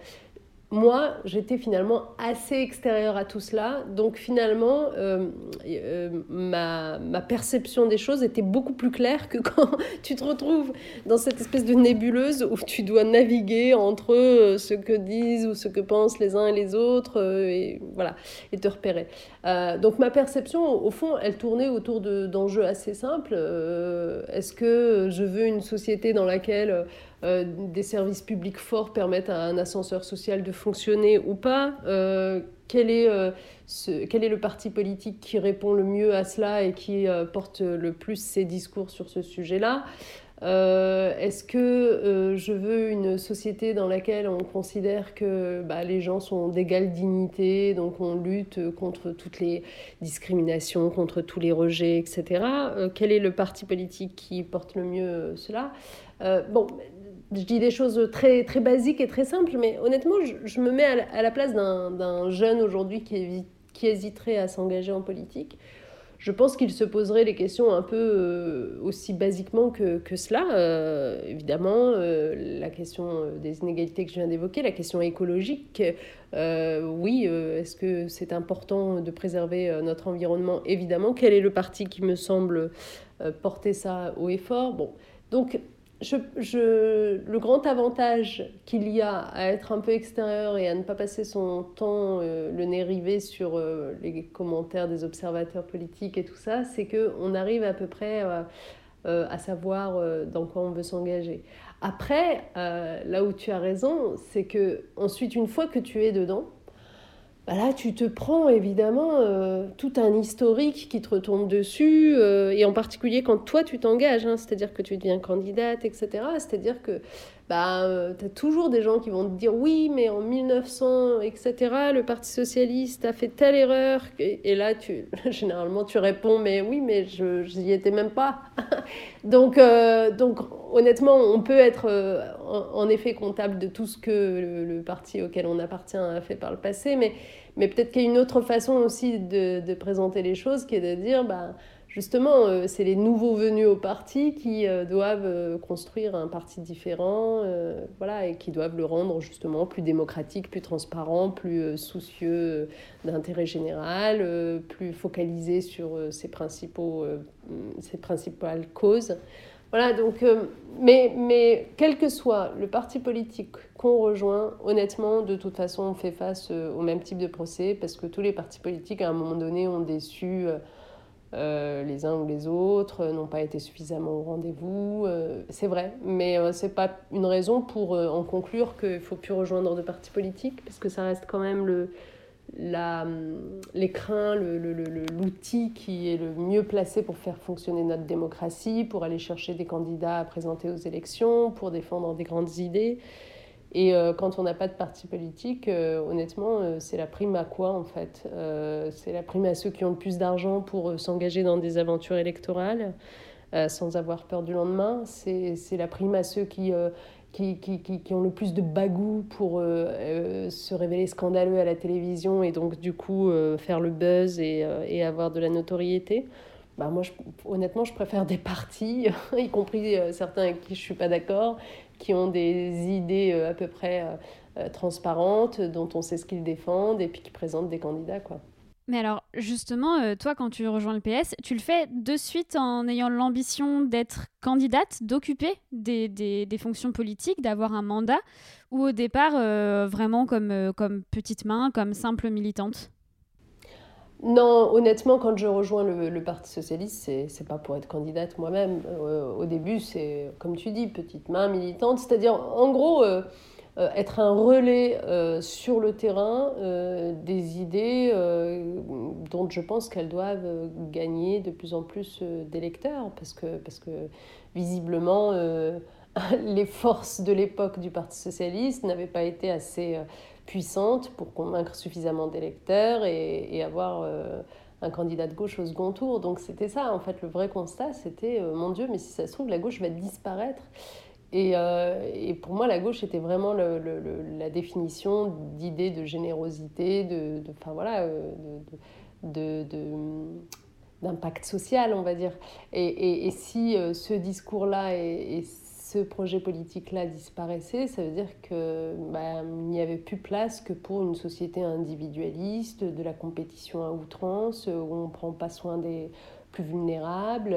Moi, j'étais finalement assez extérieure à tout cela. Donc finalement, euh, euh, ma, ma perception des choses était beaucoup plus claire que quand tu te retrouves dans cette espèce de nébuleuse où tu dois naviguer entre euh, ce que disent ou ce que pensent les uns et les autres euh, et, voilà, et te repérer. Euh, donc ma perception, au fond, elle tournait autour de, d'enjeux assez simples. Euh, est-ce que je veux une société dans laquelle... Euh, des services publics forts permettent à un ascenseur social de fonctionner ou pas, euh, quel est, euh, ce, quel est le parti politique qui répond le mieux à cela et qui euh, porte le plus ses discours sur ce sujet-là. Euh, est-ce que euh, je veux une société dans laquelle on considère que bah, les gens sont d'égale dignité, donc on lutte contre toutes les discriminations, contre tous les rejets, et cetera. Euh, quel est le parti politique qui porte le mieux cela ? euh, Bon... Je dis des choses très, très basiques et très simples, mais honnêtement, je, je me mets à la, à la place d'un, d'un jeune aujourd'hui qui, évi- qui hésiterait à s'engager en politique. Je pense qu'il se poserait les questions un peu euh, aussi basiquement que, que cela. Euh, évidemment, euh, la question des inégalités que je viens d'évoquer, la question écologique. Euh, oui, euh, est-ce que c'est important de préserver notre environnement ? Évidemment. Quel est le parti qui me semble euh, porter ça haut et fort ? Bon, donc... Je, je, le grand avantage qu'il y a à être un peu extérieur et à ne pas passer son temps euh, le nez rivé sur euh, les commentaires des observateurs politiques et tout ça, c'est qu'on arrive à peu près euh, euh, à savoir euh, dans quoi on veut s'engager. Après, euh, là où tu as raison, c'est que ensuite, une fois que tu es dedans, bah là, tu te prends évidemment euh, tout un historique qui te retombe dessus, euh, et en particulier quand toi tu t'engages, hein, c'est-à-dire que tu deviens candidate, et cetera. C'est-à-dire que bah, euh, tu as toujours des gens qui vont te dire oui, mais en mille neuf cents, et cetera, le Parti Socialiste a fait telle erreur. Et, et là, tu, généralement, tu réponds mais oui, mais je n'y étais même pas. donc, euh, donc, honnêtement, on peut être euh, en, en effet comptable de tout ce que le, le parti auquel on appartient a fait par le passé, mais, mais peut-être qu'il y a une autre façon aussi de, de présenter les choses qui est de dire bah, justement, euh, c'est les nouveaux venus au parti qui euh, doivent euh, construire un parti différent, euh, voilà, et qui doivent le rendre justement plus démocratique, plus transparent, plus euh, soucieux d'intérêt général, euh, plus focalisé sur euh, ses, principaux, euh, ses principales causes. Voilà, donc, euh, mais, mais quel que soit le parti politique qu'on rejoint, honnêtement, de toute façon, on fait face euh, au même type de procès, parce que tous les partis politiques, à un moment donné, ont déçu euh, Euh, les uns ou les autres, euh, n'ont pas été suffisamment au rendez-vous. Euh, c'est vrai, mais euh, c'est pas une raison pour euh, en conclure qu'il ne faut plus rejoindre de partis politiques, parce que ça reste quand même le, la, l'écrin, le, le, le, l'outil qui est le mieux placé pour faire fonctionner notre démocratie, pour aller chercher des candidats à présenter aux élections, pour défendre des grandes idées. Et euh, quand on n'a pas de parti politique, euh, honnêtement, euh, c'est la prime à quoi, en fait euh, C'est la prime à ceux qui ont le plus d'argent pour euh, s'engager dans des aventures électorales, euh, sans avoir peur du lendemain. C'est, c'est la prime à ceux qui, euh, qui, qui, qui, qui ont le plus de bagou pour euh, euh, se révéler scandaleux à la télévision et donc, du coup, euh, faire le buzz et, euh, et avoir de la notoriété. Bah moi, je, honnêtement, je préfère des partis, y compris euh, certains avec qui je ne suis pas d'accord, qui ont des idées euh, à peu près euh, transparentes, dont on sait ce qu'ils défendent, et puis qui présentent des candidats, quoi. Mais alors, justement, euh, toi, quand tu rejoins le P S, tu le fais de suite en ayant l'ambition d'être candidate, d'occuper des, des, des fonctions politiques, d'avoir un mandat, ou au départ, euh, vraiment comme, euh, comme petite main, comme simple militante ? Non, honnêtement, quand je rejoins le, le Parti Socialiste, c'est, c'est pas pour être candidate moi-même. Euh, au début, c'est, comme tu dis, petite main, militante. C'est-à-dire, en gros, euh, euh, être un relais euh, sur le terrain euh, des idées euh, dont je pense qu'elles doivent gagner de plus en plus euh, d'électeurs. Parce que, parce que visiblement, euh, les forces de l'époque du Parti Socialiste n'avaient pas été assez... Euh, puissante pour convaincre suffisamment d'électeurs et, et avoir euh, un candidat de gauche au second tour. Donc c'était ça, en fait, le vrai constat, c'était euh, mon Dieu, mais si ça se trouve, la gauche va disparaître. Et, euh, et pour moi, la gauche était vraiment le, le, le, la définition d'idée de générosité, de, de, enfin, voilà, de, de, de, de, d'impact social, on va dire. Et, et, et si euh, ce discours-là et, et ce projet politique-là disparaissait, ça veut dire qu'il bah, n'y avait plus place que pour une société individualiste, de la compétition à outrance, où on ne prend pas soin des plus vulnérables.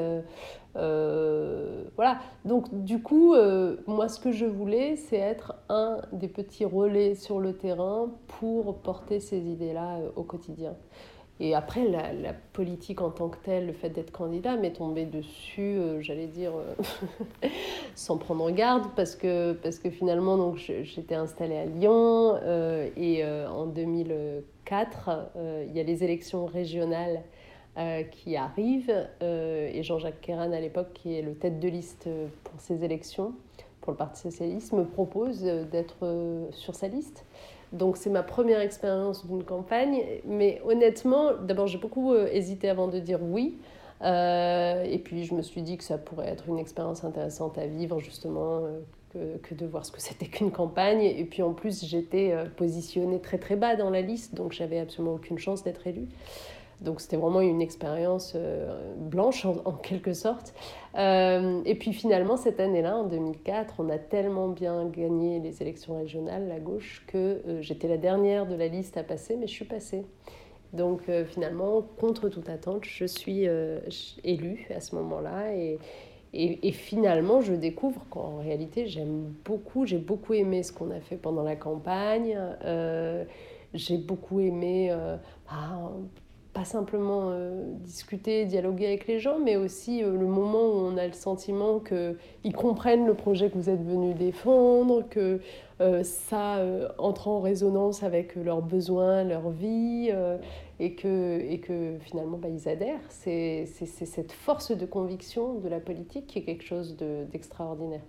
Euh, voilà. Donc, du coup, euh, moi, ce que je voulais, c'est être un des petits relais sur le terrain pour porter ces idées-là euh, au quotidien. Et après, la, la politique en tant que telle, le fait d'être candidat, m'est tombé dessus, euh, j'allais dire, euh, sans prendre garde, parce que, parce que finalement, donc, j'étais installée à Lyon, euh, et euh, en deux mille quatre, euh, il y a les élections régionales euh, qui arrivent, euh, et Jean-Jacques Kéran, à l'époque, qui est le tête de liste pour ces élections, pour le Parti Socialiste, me propose d'être euh, sur sa liste. Donc c'est ma première expérience d'une campagne, mais honnêtement, d'abord j'ai beaucoup euh, hésité avant de dire oui, euh, et puis je me suis dit que ça pourrait être une expérience intéressante à vivre justement, euh, que, que de voir ce que c'était qu'une campagne, et puis en plus j'étais euh, positionnée très très bas dans la liste, donc j'avais absolument aucune chance d'être élue. Donc c'était vraiment une expérience euh, blanche en, en quelque sorte. Euh, et puis finalement, cette année-là, en deux mille quatre, on a tellement bien gagné les élections régionales, la gauche, que euh, j'étais la dernière de la liste à passer, mais je suis passée. Donc euh, finalement, contre toute attente, je suis euh, élue à ce moment-là. Et, et, et finalement, je découvre qu'en réalité, j'aime beaucoup, j'ai beaucoup aimé ce qu'on a fait pendant la campagne. Euh, j'ai beaucoup aimé, euh, bah, pas simplement euh, discuter, dialoguer avec les gens, mais aussi euh, le moment où on a le sentiment qu'ils comprennent le projet que vous êtes venu défendre, que euh, ça euh, entre en résonance avec leurs besoins, leur vie, euh, et, que, et que finalement bah, ils adhèrent. C'est, c'est, c'est cette force de conviction de la politique qui est quelque chose de, d'extraordinaire.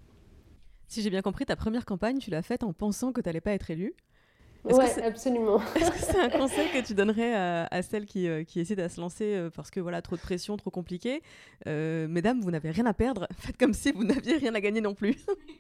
Si j'ai bien compris, ta première campagne, tu l'as faite en pensant que tu n'allais pas être élue. Oui, absolument. Est-ce que c'est un conseil que tu donnerais à, à celles qui, euh, qui essaient de se lancer euh, parce que voilà, trop de pression, trop compliqué euh, Mesdames, vous n'avez rien à perdre, faites comme si vous n'aviez rien à gagner non plus.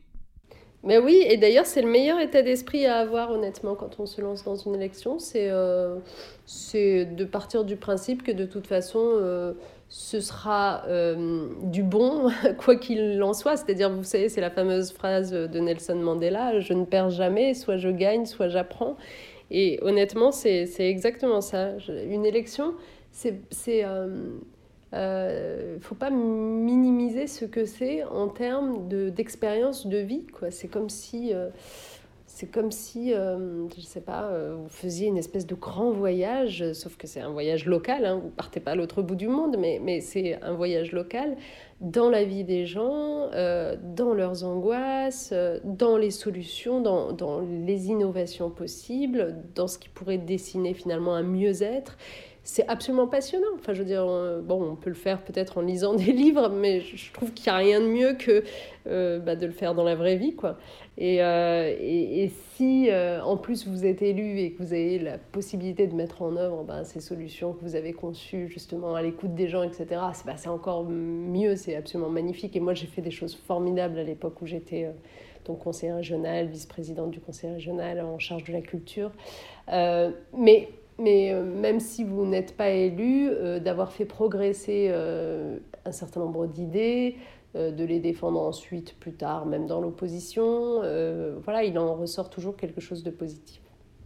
Mais oui, et d'ailleurs, c'est le meilleur état d'esprit à avoir, honnêtement, quand on se lance dans une élection. C'est, euh, c'est de partir du principe que de toute façon, euh, ce sera euh, du bon, quoi qu'il en soit. C'est-à-dire, vous savez, c'est la fameuse phrase de Nelson Mandela, « Je ne perds jamais, soit je gagne, soit j'apprends ». Et honnêtement, c'est, c'est exactement ça. Une élection, c'est... c'est euh, il euh, ne faut pas minimiser ce que c'est en termes de, d'expérience de vie, quoi. C'est comme si, euh, c'est comme si euh, je ne sais pas, euh, vous faisiez une espèce de grand voyage, sauf que c'est un voyage local, hein, vous ne partez pas à l'autre bout du monde, mais, mais c'est un voyage local dans la vie des gens, euh, dans leurs angoisses, euh, dans les solutions, dans, dans les innovations possibles, dans ce qui pourrait dessiner finalement un mieux-être. C'est absolument passionnant. Enfin, je veux dire, on, bon, on peut le faire peut-être en lisant des livres, mais je trouve qu'il n'y a rien de mieux que euh, bah, de le faire dans la vraie vie, quoi. Et, euh, et, et si, euh, en plus, vous êtes élu et que vous avez la possibilité de mettre en œuvre bah, ces solutions que vous avez conçues, justement, à l'écoute des gens, et cetera, c'est, bah, c'est encore mieux, c'est absolument magnifique. Et moi, j'ai fait des choses formidables à l'époque où j'étais euh, donc conseillère régionale, vice-présidente du conseil régional en charge de la culture. Euh, mais... Mais euh, même si vous n'êtes pas élu, euh, d'avoir fait progresser euh, un certain nombre d'idées, euh, de les défendre ensuite, plus tard, même dans l'opposition, euh, voilà, il en ressort toujours quelque chose de positif.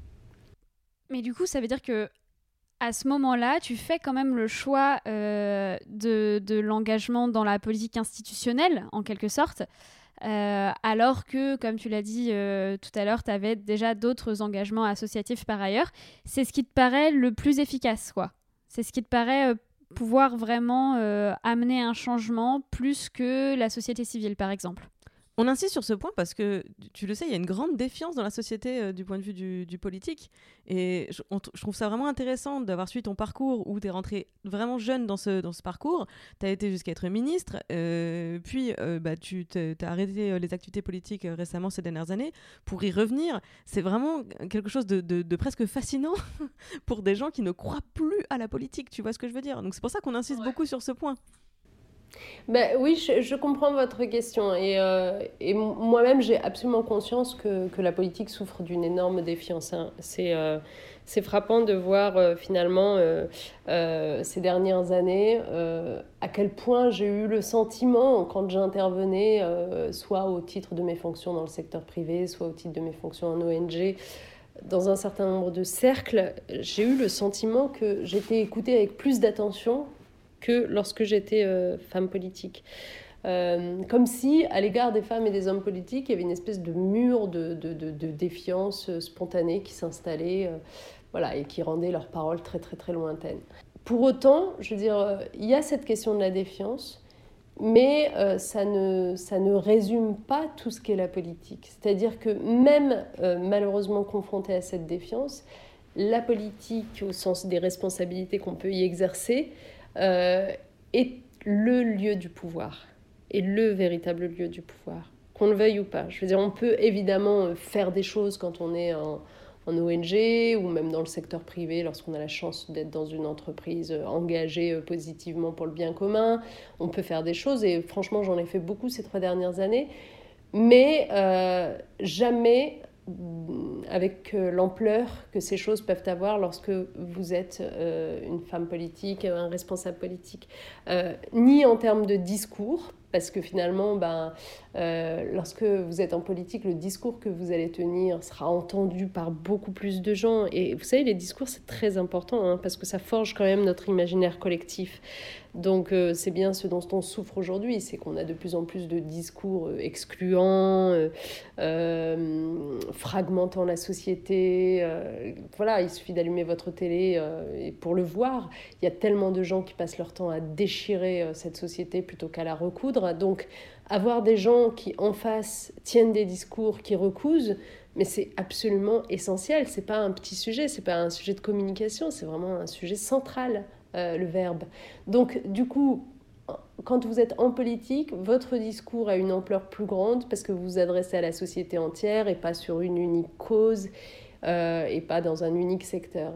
Mais du coup, ça veut dire que à ce moment-là, tu fais quand même le choix euh, de, de l'engagement dans la politique institutionnelle, en quelque sorte. Euh, alors que, comme tu l'as dit euh, tout à l'heure, tu avais déjà d'autres engagements associatifs par ailleurs. C'est ce qui te paraît le plus efficace, quoi. C'est ce qui te paraît euh, pouvoir vraiment euh, amener un changement plus que la société civile, par exemple. On insiste sur ce point parce que, tu le sais, il y a une grande défiance dans la société euh, du point de vue du, du politique. Et je, on, je trouve ça vraiment intéressant d'avoir suivi ton parcours où tu es rentré vraiment jeune dans ce, dans ce parcours. Tu as été jusqu'à être ministre, euh, puis euh, bah, tu as arrêté les activités politiques euh, récemment ces dernières années. Pour y revenir, c'est vraiment quelque chose de, de, de presque fascinant pour des gens qui ne croient plus à la politique. Tu vois ce que je veux dire ? Donc c'est pour ça qu'on insiste ouais. beaucoup sur ce point. Ben, oui, je, je comprends votre question et, euh, et moi-même j'ai absolument conscience que, que la politique souffre d'une énorme défiance. Hein. C'est, euh, c'est frappant de voir euh, finalement euh, euh, ces dernières années euh, à quel point j'ai eu le sentiment quand j'intervenais, euh, soit au titre de mes fonctions dans le secteur privé, soit au titre de mes fonctions en O N G, dans un certain nombre de cercles, j'ai eu le sentiment que j'étais écoutée avec plus d'attention que lorsque j'étais euh, femme politique. Euh, comme si, à l'égard des femmes et des hommes politiques, il y avait une espèce de mur de, de, de, de défiance spontanée qui s'installait euh, voilà, et qui rendait leurs paroles très, très, très lointaines. Pour autant, je veux dire, euh, il y a cette question de la défiance, mais euh, ça, ne, ça ne résume pas tout ce qu'est la politique. C'est-à-dire que même, euh, malheureusement, confrontée à cette défiance, la politique, au sens des responsabilités qu'on peut y exercer, Euh, est le lieu du pouvoir, est le véritable lieu du pouvoir, qu'on le veuille ou pas. Je veux dire, on peut évidemment faire des choses quand on est en, en O N G ou même dans le secteur privé, lorsqu'on a la chance d'être dans une entreprise engagée positivement pour le bien commun. On peut faire des choses et franchement, j'en ai fait beaucoup ces trois dernières années, mais euh, jamais avec l'ampleur que ces choses peuvent avoir lorsque vous êtes euh, une femme politique, un responsable politique, euh, ni en termes de discours, Parce que finalement, ben, euh, lorsque vous êtes en politique, le discours que vous allez tenir sera entendu par beaucoup plus de gens. Et vous savez, les discours, c'est très important, hein, parce que ça forge quand même notre imaginaire collectif. Donc euh, c'est bien ce dont on souffre aujourd'hui, c'est qu'on a de plus en plus de discours excluants, euh, euh, fragmentant la société. Euh, voilà, il suffit d'allumer votre télé euh, et pour le voir. Il y a tellement de gens qui passent leur temps à déchirer euh, cette société plutôt qu'à la recoudre. Donc avoir des gens qui en face tiennent des discours qui recousent, mais c'est absolument essentiel. C'est pas un petit sujet, c'est pas un sujet de communication, c'est vraiment un sujet central. Euh, le verbe. Donc, du coup, quand vous êtes en politique, votre discours a une ampleur plus grande parce que vous vous adressez à la société entière et pas sur une unique cause euh, et pas dans un unique secteur.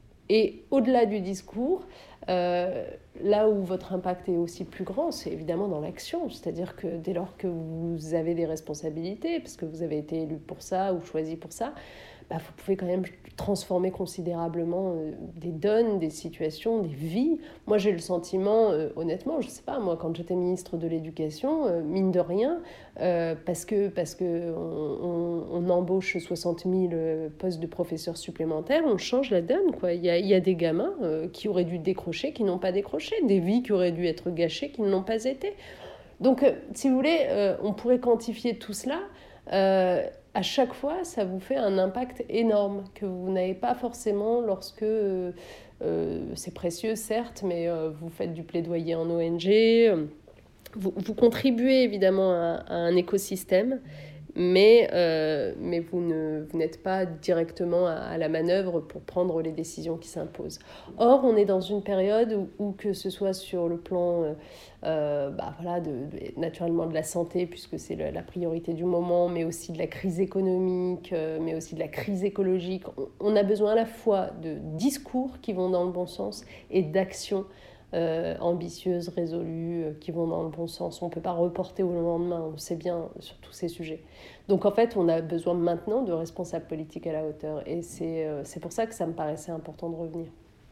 Et au-delà du discours, euh, là où votre impact est aussi plus grand, c'est évidemment dans l'action. C'est-à-dire que dès lors que vous avez des responsabilités, parce que vous avez été élu pour ça ou choisi pour ça, bah, vous pouvez quand même transformer considérablement euh, des donnes, des situations, des vies. Moi, j'ai le sentiment, euh, honnêtement, je ne sais pas, moi, quand j'étais ministre de l'Éducation, euh, mine de rien, euh, parce que parce que on, on, on embauche soixante mille postes de professeurs supplémentaires, on change la donne, quoi. Il y a, il y a des gamins euh, qui auraient dû décrocher, qui n'ont pas décroché, des vies qui auraient dû être gâchées, qui ne l'ont pas été. Donc, euh, si vous voulez, euh, on pourrait quantifier tout cela. Euh, à chaque fois, ça vous fait un impact énorme que vous n'avez pas forcément lorsque euh, euh, c'est précieux, certes, mais euh, vous faites du plaidoyer en O N G. Euh, vous, vous contribuez évidemment à, à un écosystème, mais, euh, mais vous, ne, vous n'êtes pas directement à, à la manœuvre pour prendre les décisions qui s'imposent. Or, on est dans une période où, où que ce soit sur le plan euh, euh, bah, voilà, de, de, naturellement de la santé, puisque c'est le, la priorité du moment, mais aussi de la crise économique, euh, mais aussi de la crise écologique, on, on a besoin à la fois de discours qui vont dans le bon sens et d'actions Euh, ambitieuses, résolues, euh, qui vont dans le bon sens. On ne peut pas reporter au lendemain, on sait bien sur tous ces sujets. Donc en fait, on a besoin maintenant de responsables politiques à la hauteur. Et c'est, euh, c'est pour ça que ça me paraissait important de revenir.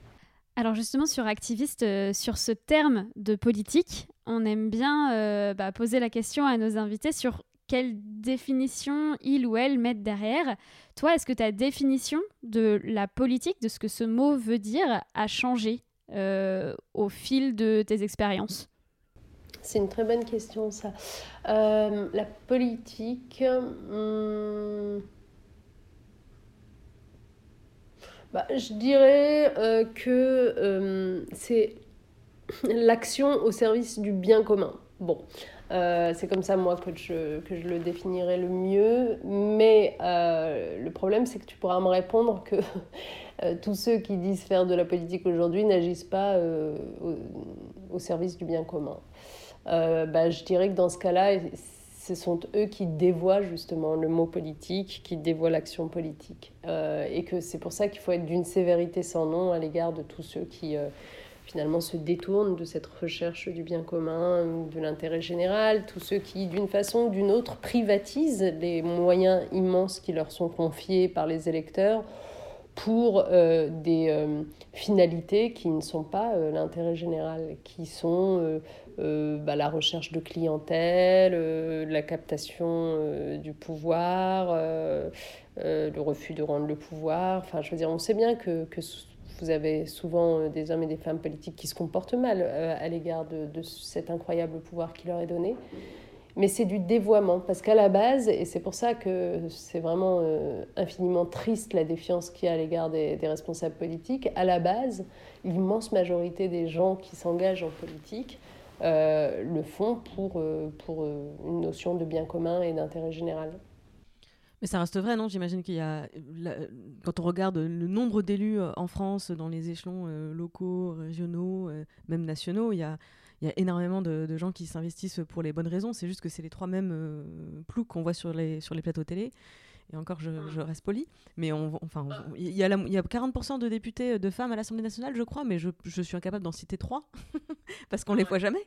Alors justement, sur activiste, euh, sur ce terme de politique, on aime bien euh, bah, poser la question à nos invités sur quelle définition ils ou elles mettent derrière. Toi, est-ce que ta définition de la politique, de ce que ce mot veut dire, a changé Euh, au fil de tes expériences? C'est une très bonne question, ça. Euh, la politique... Hum, bah, je dirais euh, que euh, c'est l'action au service du bien commun. Bon, euh, c'est comme ça, moi, que je, que je le définirais le mieux. Mais euh, le problème, c'est que tu pourras me répondre que euh, tous ceux qui disent faire de la politique aujourd'hui n'agissent pas euh, au, au service du bien commun. Euh, bah, je dirais que dans ce cas-là, ce sont eux qui dévoient justement le mot politique, qui dévoient l'action politique. Euh, et que c'est pour ça qu'il faut être d'une sévérité sans nom à l'égard de tous ceux qui... Euh, finalement se détournent de cette recherche du bien commun, de l'intérêt général, tous ceux qui, d'une façon ou d'une autre, privatisent les moyens immenses qui leur sont confiés par les électeurs pour euh, des euh, finalités qui ne sont pas euh, l'intérêt général, qui sont euh, euh, bah, la recherche de clientèle, euh, la captation euh, du pouvoir, euh, euh, le refus de rendre le pouvoir. Enfin, je veux dire, on sait bien que... que vous avez souvent des hommes et des femmes politiques qui se comportent mal euh, à l'égard de, de cet incroyable pouvoir qui leur est donné. Mais c'est du dévoiement, parce qu'à la base, et c'est pour ça que c'est vraiment euh, infiniment triste la défiance qu'il y a à l'égard des, des responsables politiques, à la base, l'immense majorité des gens qui s'engagent en politique euh, le font pour, euh, pour euh, une notion de bien commun et d'intérêt général. Mais ça reste vrai, non? J'imagine qu'il y a, la, quand on regarde le nombre d'élus en France, dans les échelons euh, locaux, régionaux, euh, même nationaux, il y a, il y a énormément de, de gens qui s'investissent pour les bonnes raisons. C'est juste que c'est les trois mêmes euh, ploucs qu'on voit sur les, sur les plateaux télé. Et encore, je, je reste polie. Mais on, enfin, on, il, y a la, il y a quarante pour cent de députés de femmes à l'Assemblée nationale, je crois, mais je, je suis incapable d'en citer trois, parce qu'on ne les voit jamais.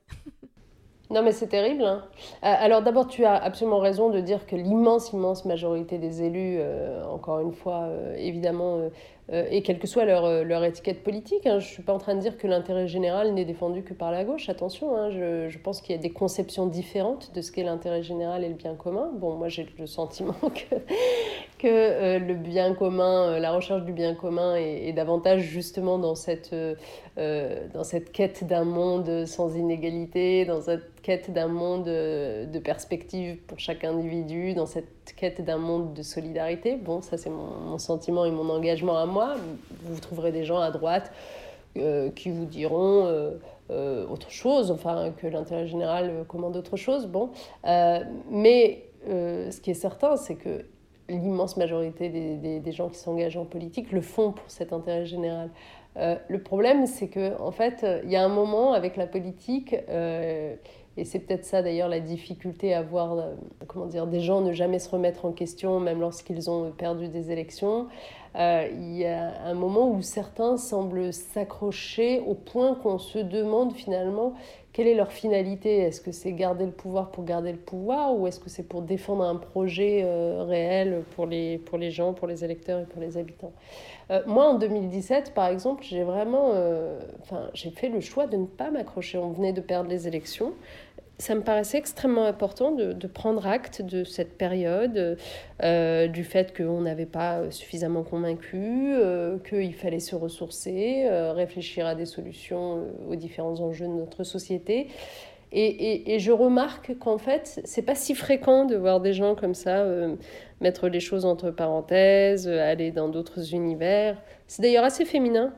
Non, mais c'est terrible. Hein. Alors d'abord, tu as absolument raison de dire que l'immense, immense majorité des élus, euh, encore une fois, euh, évidemment, euh, euh, et quelle que soit leur, leur étiquette politique. Hein. Je ne suis pas en train de dire que l'intérêt général n'est défendu que par la gauche, attention, hein. je, je pense qu'il y a des conceptions différentes de ce qu'est l'intérêt général et le bien commun. Bon, moi j'ai le sentiment que, que euh, le bien commun, euh, la recherche du bien commun est, est davantage justement dans cette, euh, dans cette quête d'un monde sans inégalité, dans cette quête d'un monde de perspective pour chaque individu, dans cette quête d'un monde de solidarité. Bon, ça c'est mon, mon sentiment et mon engagement à moi. Vous trouverez des gens à droite euh, qui vous diront euh, euh, autre chose, enfin que l'intérêt général commande autre chose. Bon, euh, mais euh, ce qui est certain, c'est que l'immense majorité des, des, des gens qui s'engagent en politique le font pour cet intérêt général. Euh, le problème, c'est que en fait, il y a un moment avec la politique. Euh, Et c'est peut-être ça d'ailleurs la difficulté à voir, euh, comment dire, des gens ne jamais se remettre en question, même lorsqu'ils ont perdu des élections. Euh, il y a un moment où certains semblent s'accrocher au point qu'on se demande finalement quelle est leur finalité. Est-ce que c'est garder le pouvoir pour garder le pouvoir ou est-ce que c'est pour défendre un projet euh, réel pour les, pour les gens, pour les électeurs et pour les habitants. Euh, moi, en deux mille dix-sept, par exemple, j'ai vraiment, euh, enfin, j'ai fait le choix de ne pas m'accrocher. On venait de perdre les élections. Ça me paraissait extrêmement important de, de prendre acte de cette période, euh, du fait qu'on n'avait pas suffisamment convaincu, euh, qu'il fallait se ressourcer, euh, réfléchir à des solutions euh, aux différents enjeux de notre société. Et, et, et je remarque qu'en fait, c'est pas si fréquent de voir des gens comme ça euh, mettre les choses entre parenthèses, euh, aller dans d'autres univers. C'est d'ailleurs assez féminin.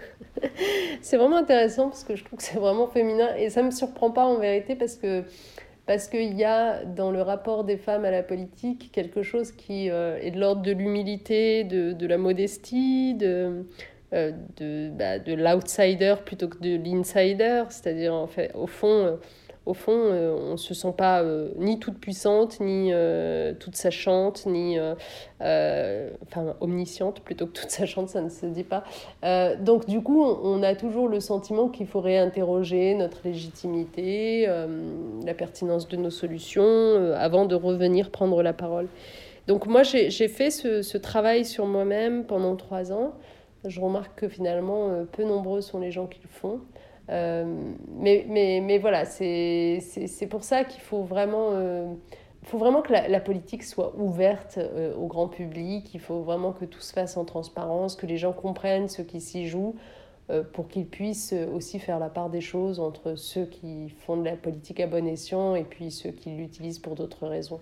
C'est vraiment intéressant parce que je trouve que c'est vraiment féminin et ça me surprend pas en vérité parce que parce qu'il y a dans le rapport des femmes à la politique quelque chose qui euh, est de l'ordre de l'humilité, de, de la modestie, de euh, de, bah, de l'outsider plutôt que de l'insider, c'est-à-dire en fait au fond euh, Au fond, euh, on ne se sent pas euh, ni toute puissante, ni euh, toute sachante, ni euh, euh, enfin, omnisciente, plutôt que toute sachante, ça ne se dit pas. Euh, donc du coup, on a toujours le sentiment qu'il faut réinterroger notre légitimité, euh, la pertinence de nos solutions, euh, avant de revenir prendre la parole. Donc moi, j'ai, j'ai fait ce, ce travail sur moi-même pendant trois ans. Je remarque que finalement, euh, peu nombreux sont les gens qui le font. Euh, mais, mais, mais voilà, c'est, c'est, c'est pour ça qu'il faut vraiment, euh, faut vraiment que la, la politique soit ouverte euh, au grand public, il faut vraiment que tout se fasse en transparence, que les gens comprennent ce qui s'y joue euh, pour qu'ils puissent aussi faire la part des choses entre ceux qui font de la politique à bon escient et puis ceux qui l'utilisent pour d'autres raisons.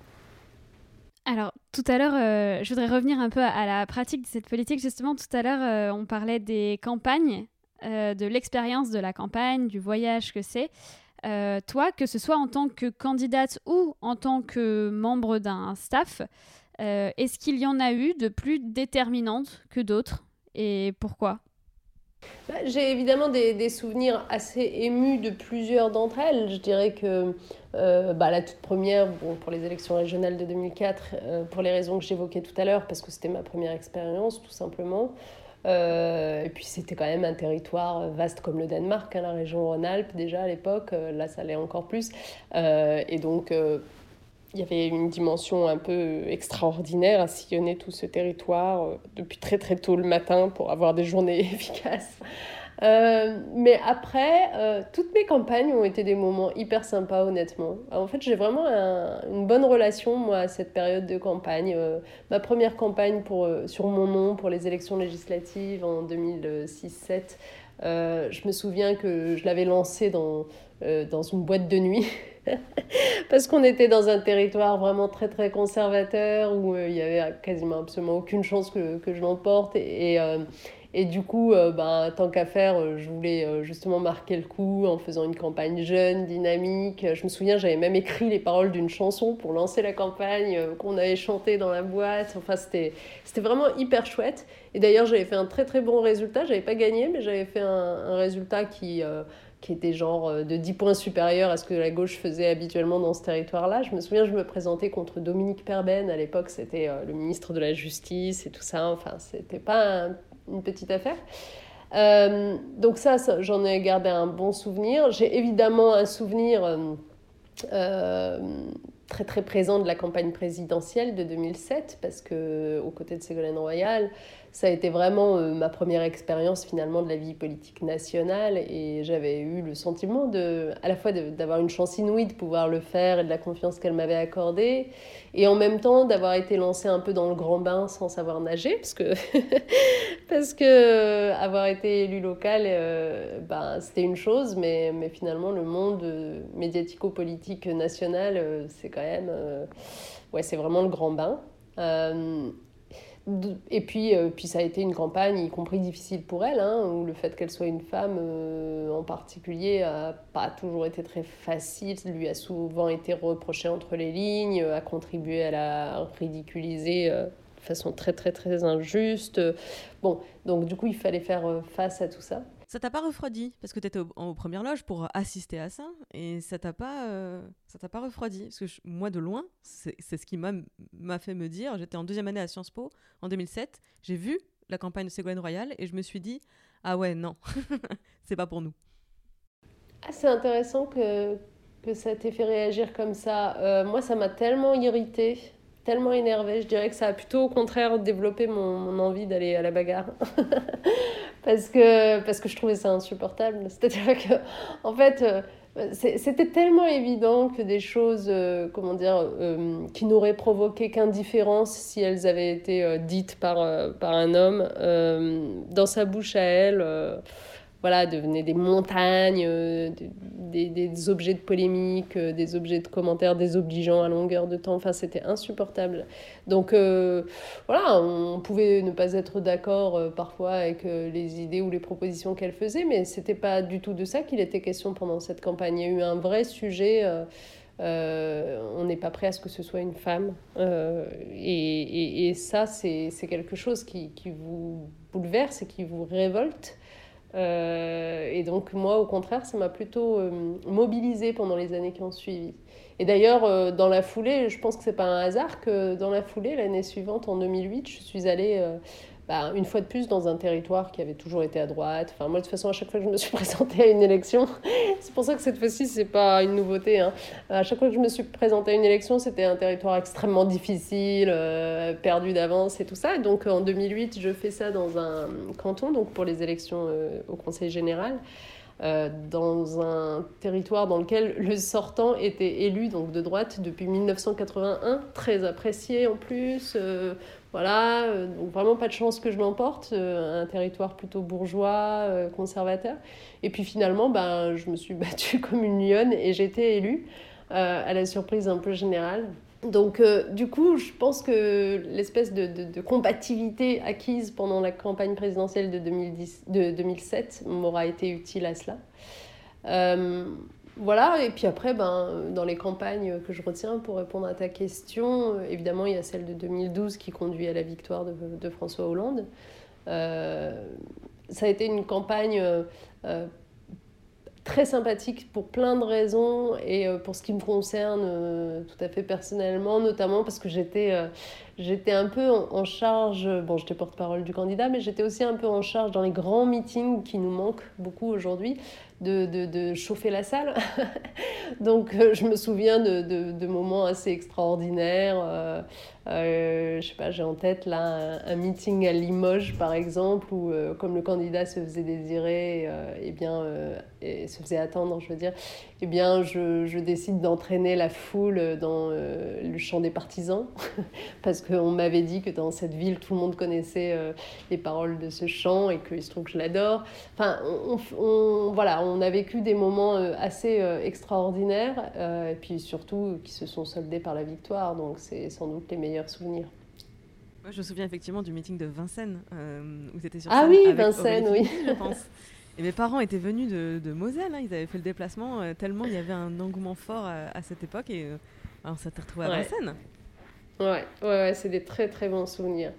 Alors, tout à l'heure, euh, je voudrais revenir un peu à, à la pratique de cette politique. Justement, tout à l'heure, euh, on parlait des campagnes. Euh, de l'expérience de la campagne, du voyage que c'est. Euh, toi, que ce soit en tant que candidate ou en tant que membre d'un staff, euh, est-ce qu'il y en a eu de plus déterminantes que d'autres et pourquoi ? Bah, j'ai évidemment des, des souvenirs assez émus de plusieurs d'entre elles. Je dirais que euh, bah, la toute première, bon, pour les élections régionales de deux mille quatre, euh, pour les raisons que j'évoquais tout à l'heure, parce que c'était ma première expérience, tout simplement. Euh, et puis c'était quand même un territoire vaste comme le Danemark, hein, la région Rhône-Alpes déjà à l'époque, euh, là ça l'est encore plus. Euh, et donc euh, il y avait une dimension un peu extraordinaire à sillonner tout ce territoire euh, depuis très très tôt le matin pour avoir des journées efficaces. Euh, mais après, euh, toutes mes campagnes ont été des moments hyper sympas, honnêtement. En fait, j'ai vraiment un, une bonne relation, moi, à cette période de campagne. Euh, ma première campagne pour, euh, sur mon nom pour les élections législatives en deux mille six sept, euh, je me souviens que je l'avais lancée dans, euh, dans une boîte de nuit. Parce qu'on était dans un territoire vraiment très très conservateur où euh, il y avait quasiment absolument aucune chance que, que je l'emporte. Et... et euh, Et du coup, euh, ben, tant qu'à faire, euh, je voulais euh, justement marquer le coup en faisant une campagne jeune, dynamique. Je me souviens, j'avais même écrit les paroles d'une chanson pour lancer la campagne euh, qu'on avait chantée dans la boîte. Enfin, c'était, c'était vraiment hyper chouette. Et d'ailleurs, j'avais fait un très très bon résultat. J'avais pas gagné, mais j'avais fait un, un résultat qui, euh, qui était genre de dix points supérieur à ce que la gauche faisait habituellement dans ce territoire-là. Je me souviens, je me présentais contre Dominique Perben. À l'époque, c'était euh, le ministre de la Justice et tout ça. Enfin, c'était pas un une petite affaire. Euh, donc ça, ça, j'en ai gardé un bon souvenir. J'ai évidemment un souvenir euh, euh, très très présent de la campagne présidentielle de deux mille sept, parce que aux côtés de Ségolène Royal, ça a été vraiment euh, ma première expérience finalement de la vie politique nationale, et j'avais eu le sentiment de, à la fois de, d'avoir une chance inouïe de pouvoir le faire et de la confiance qu'elle m'avait accordée, et en même temps d'avoir été lancée un peu dans le grand bain sans savoir nager, parce que, parce que euh, avoir été élue locale, euh, ben, c'était une chose, mais, mais finalement le monde euh, médiatico-politique national, euh, c'est quand même, euh, ouais, c'est vraiment le grand bain. Euh, Et puis, euh, puis ça a été une campagne, y compris difficile pour elle, hein, où le fait qu'elle soit une femme euh, en particulier n'a pas toujours été très facile, lui a souvent été reproché entre les lignes, a contribué à la ridiculiser euh, de façon très très très injuste. Bon, donc du coup il fallait faire face à tout ça. Ça t'a pas refroidi parce que t'étais au, en première loge pour assister à ça, et ça t'a pas, euh, ça t'a pas refroidi parce que je, moi de loin, c'est, c'est ce qui m'a, m'a fait me dire. J'étais en deuxième année à Sciences Po en deux mille sept, j'ai vu la campagne de Ségolène Royal et je me suis dit ah ouais non, c'est pas pour nous. Ah, c'est intéressant que que ça t'ait fait réagir comme ça. Euh, moi ça m'a tellement irritée, tellement énervée. Je dirais que ça a plutôt au contraire développé mon, mon envie d'aller à la bagarre. Parce que, parce que je trouvais ça insupportable. C'est-à-dire que, en fait, euh, c'était tellement évident que des choses, euh, comment dire, euh, qui n'auraient provoqué qu'indifférence si elles avaient été euh, dites par, euh, par un homme, euh, dans sa bouche à elle, euh, voilà, devenaient des montagnes, euh, des, des, des objets de polémique, euh, des objets de commentaires désobligeants à longueur de temps. Enfin, c'était insupportable. Donc, euh, voilà, on pouvait ne pas être d'accord euh, parfois avec euh, les idées ou les propositions qu'elle faisait, mais c'était pas du tout de ça qu'il était question pendant cette campagne. Il y a eu un vrai sujet. Euh, euh, on n'est pas prêt à ce que ce soit une femme. Euh, et, et, et ça, c'est, c'est quelque chose qui, qui vous bouleverse et qui vous révolte. Euh, et donc moi au contraire ça m'a plutôt euh, mobilisée pendant les années qui ont suivi. Et d'ailleurs euh, dans la foulée, je pense que c'est pas un hasard que dans la foulée, l'année suivante en deux mille huit, je suis allée euh, bah, une fois de plus dans un territoire qui avait toujours été à droite. Enfin moi de toute façon à chaque fois que je me suis présentée à une élection, c'est pour ça que cette fois-ci c'est pas une nouveauté, hein. À chaque fois que je me suis présentée à une élection, c'était un territoire extrêmement difficile, euh, perdu d'avance et tout ça. Et donc en deux mille huit, je fais ça dans un canton, donc pour les élections euh, au Conseil général. Euh, dans un territoire dans lequel le sortant était élu donc de droite depuis mille neuf cent quatre-vingt-un, très apprécié en plus, euh, voilà, euh, donc vraiment pas de chance que je l'emporte, euh, un territoire plutôt bourgeois, euh, conservateur. Et puis finalement, ben, je me suis battue comme une lionne et j'ai été élue, euh, à la surprise un peu générale. Donc, euh, du coup, je pense que l'espèce de, de, de combativité acquise pendant la campagne présidentielle de, deux mille dix, de deux mille sept m'aura été utile à cela. Euh, voilà, et puis après, ben, dans les campagnes que je retiens pour répondre à ta question, euh, évidemment, il y a celle de deux mille douze qui conduit à la victoire de, de François Hollande. Euh, ça a été une campagne euh, euh, très sympathique pour plein de raisons, et euh, pour ce qui me concerne euh, tout à fait personnellement, notamment parce que j'étais, euh, j'étais un peu en, en charge, bon j'étais porte-parole du candidat, mais j'étais aussi un peu en charge dans les grands meetings qui nous manquent beaucoup aujourd'hui, de, de, de chauffer la salle. Donc euh, je me souviens de, de, de moments assez extraordinaires. Euh, euh, je sais pas, j'ai en tête là un, un meeting à Limoges par exemple, où euh, comme le candidat se faisait désirer, euh, et bien euh, et se faisait attendre, je veux dire, eh bien je, je décide d'entraîner la foule dans euh, le chant des partisans parce qu'on m'avait dit que dans cette ville tout le monde connaissait euh, les paroles de ce chant, et qu'il se trouve que je l'adore. Enfin, on, on, voilà, on a vécu des moments euh, assez euh, extraordinaires, euh, et puis surtout qui se sont soldés par la victoire, donc c'est sans doute les meilleurs souvenirs. Moi, je me souviens effectivement du meeting de Vincennes, euh, où tu étais sur scène. Ah oui, avec Vincennes, oui. Philippe, je pense. Et mes parents étaient venus de, de Moselle, hein, ils avaient fait le déplacement, euh, tellement il y avait un engouement fort à, à cette époque, et euh, on s'était retrouvés à ouais. Vincennes. Ouais, ouais, ouais, c'est des très très bons souvenirs.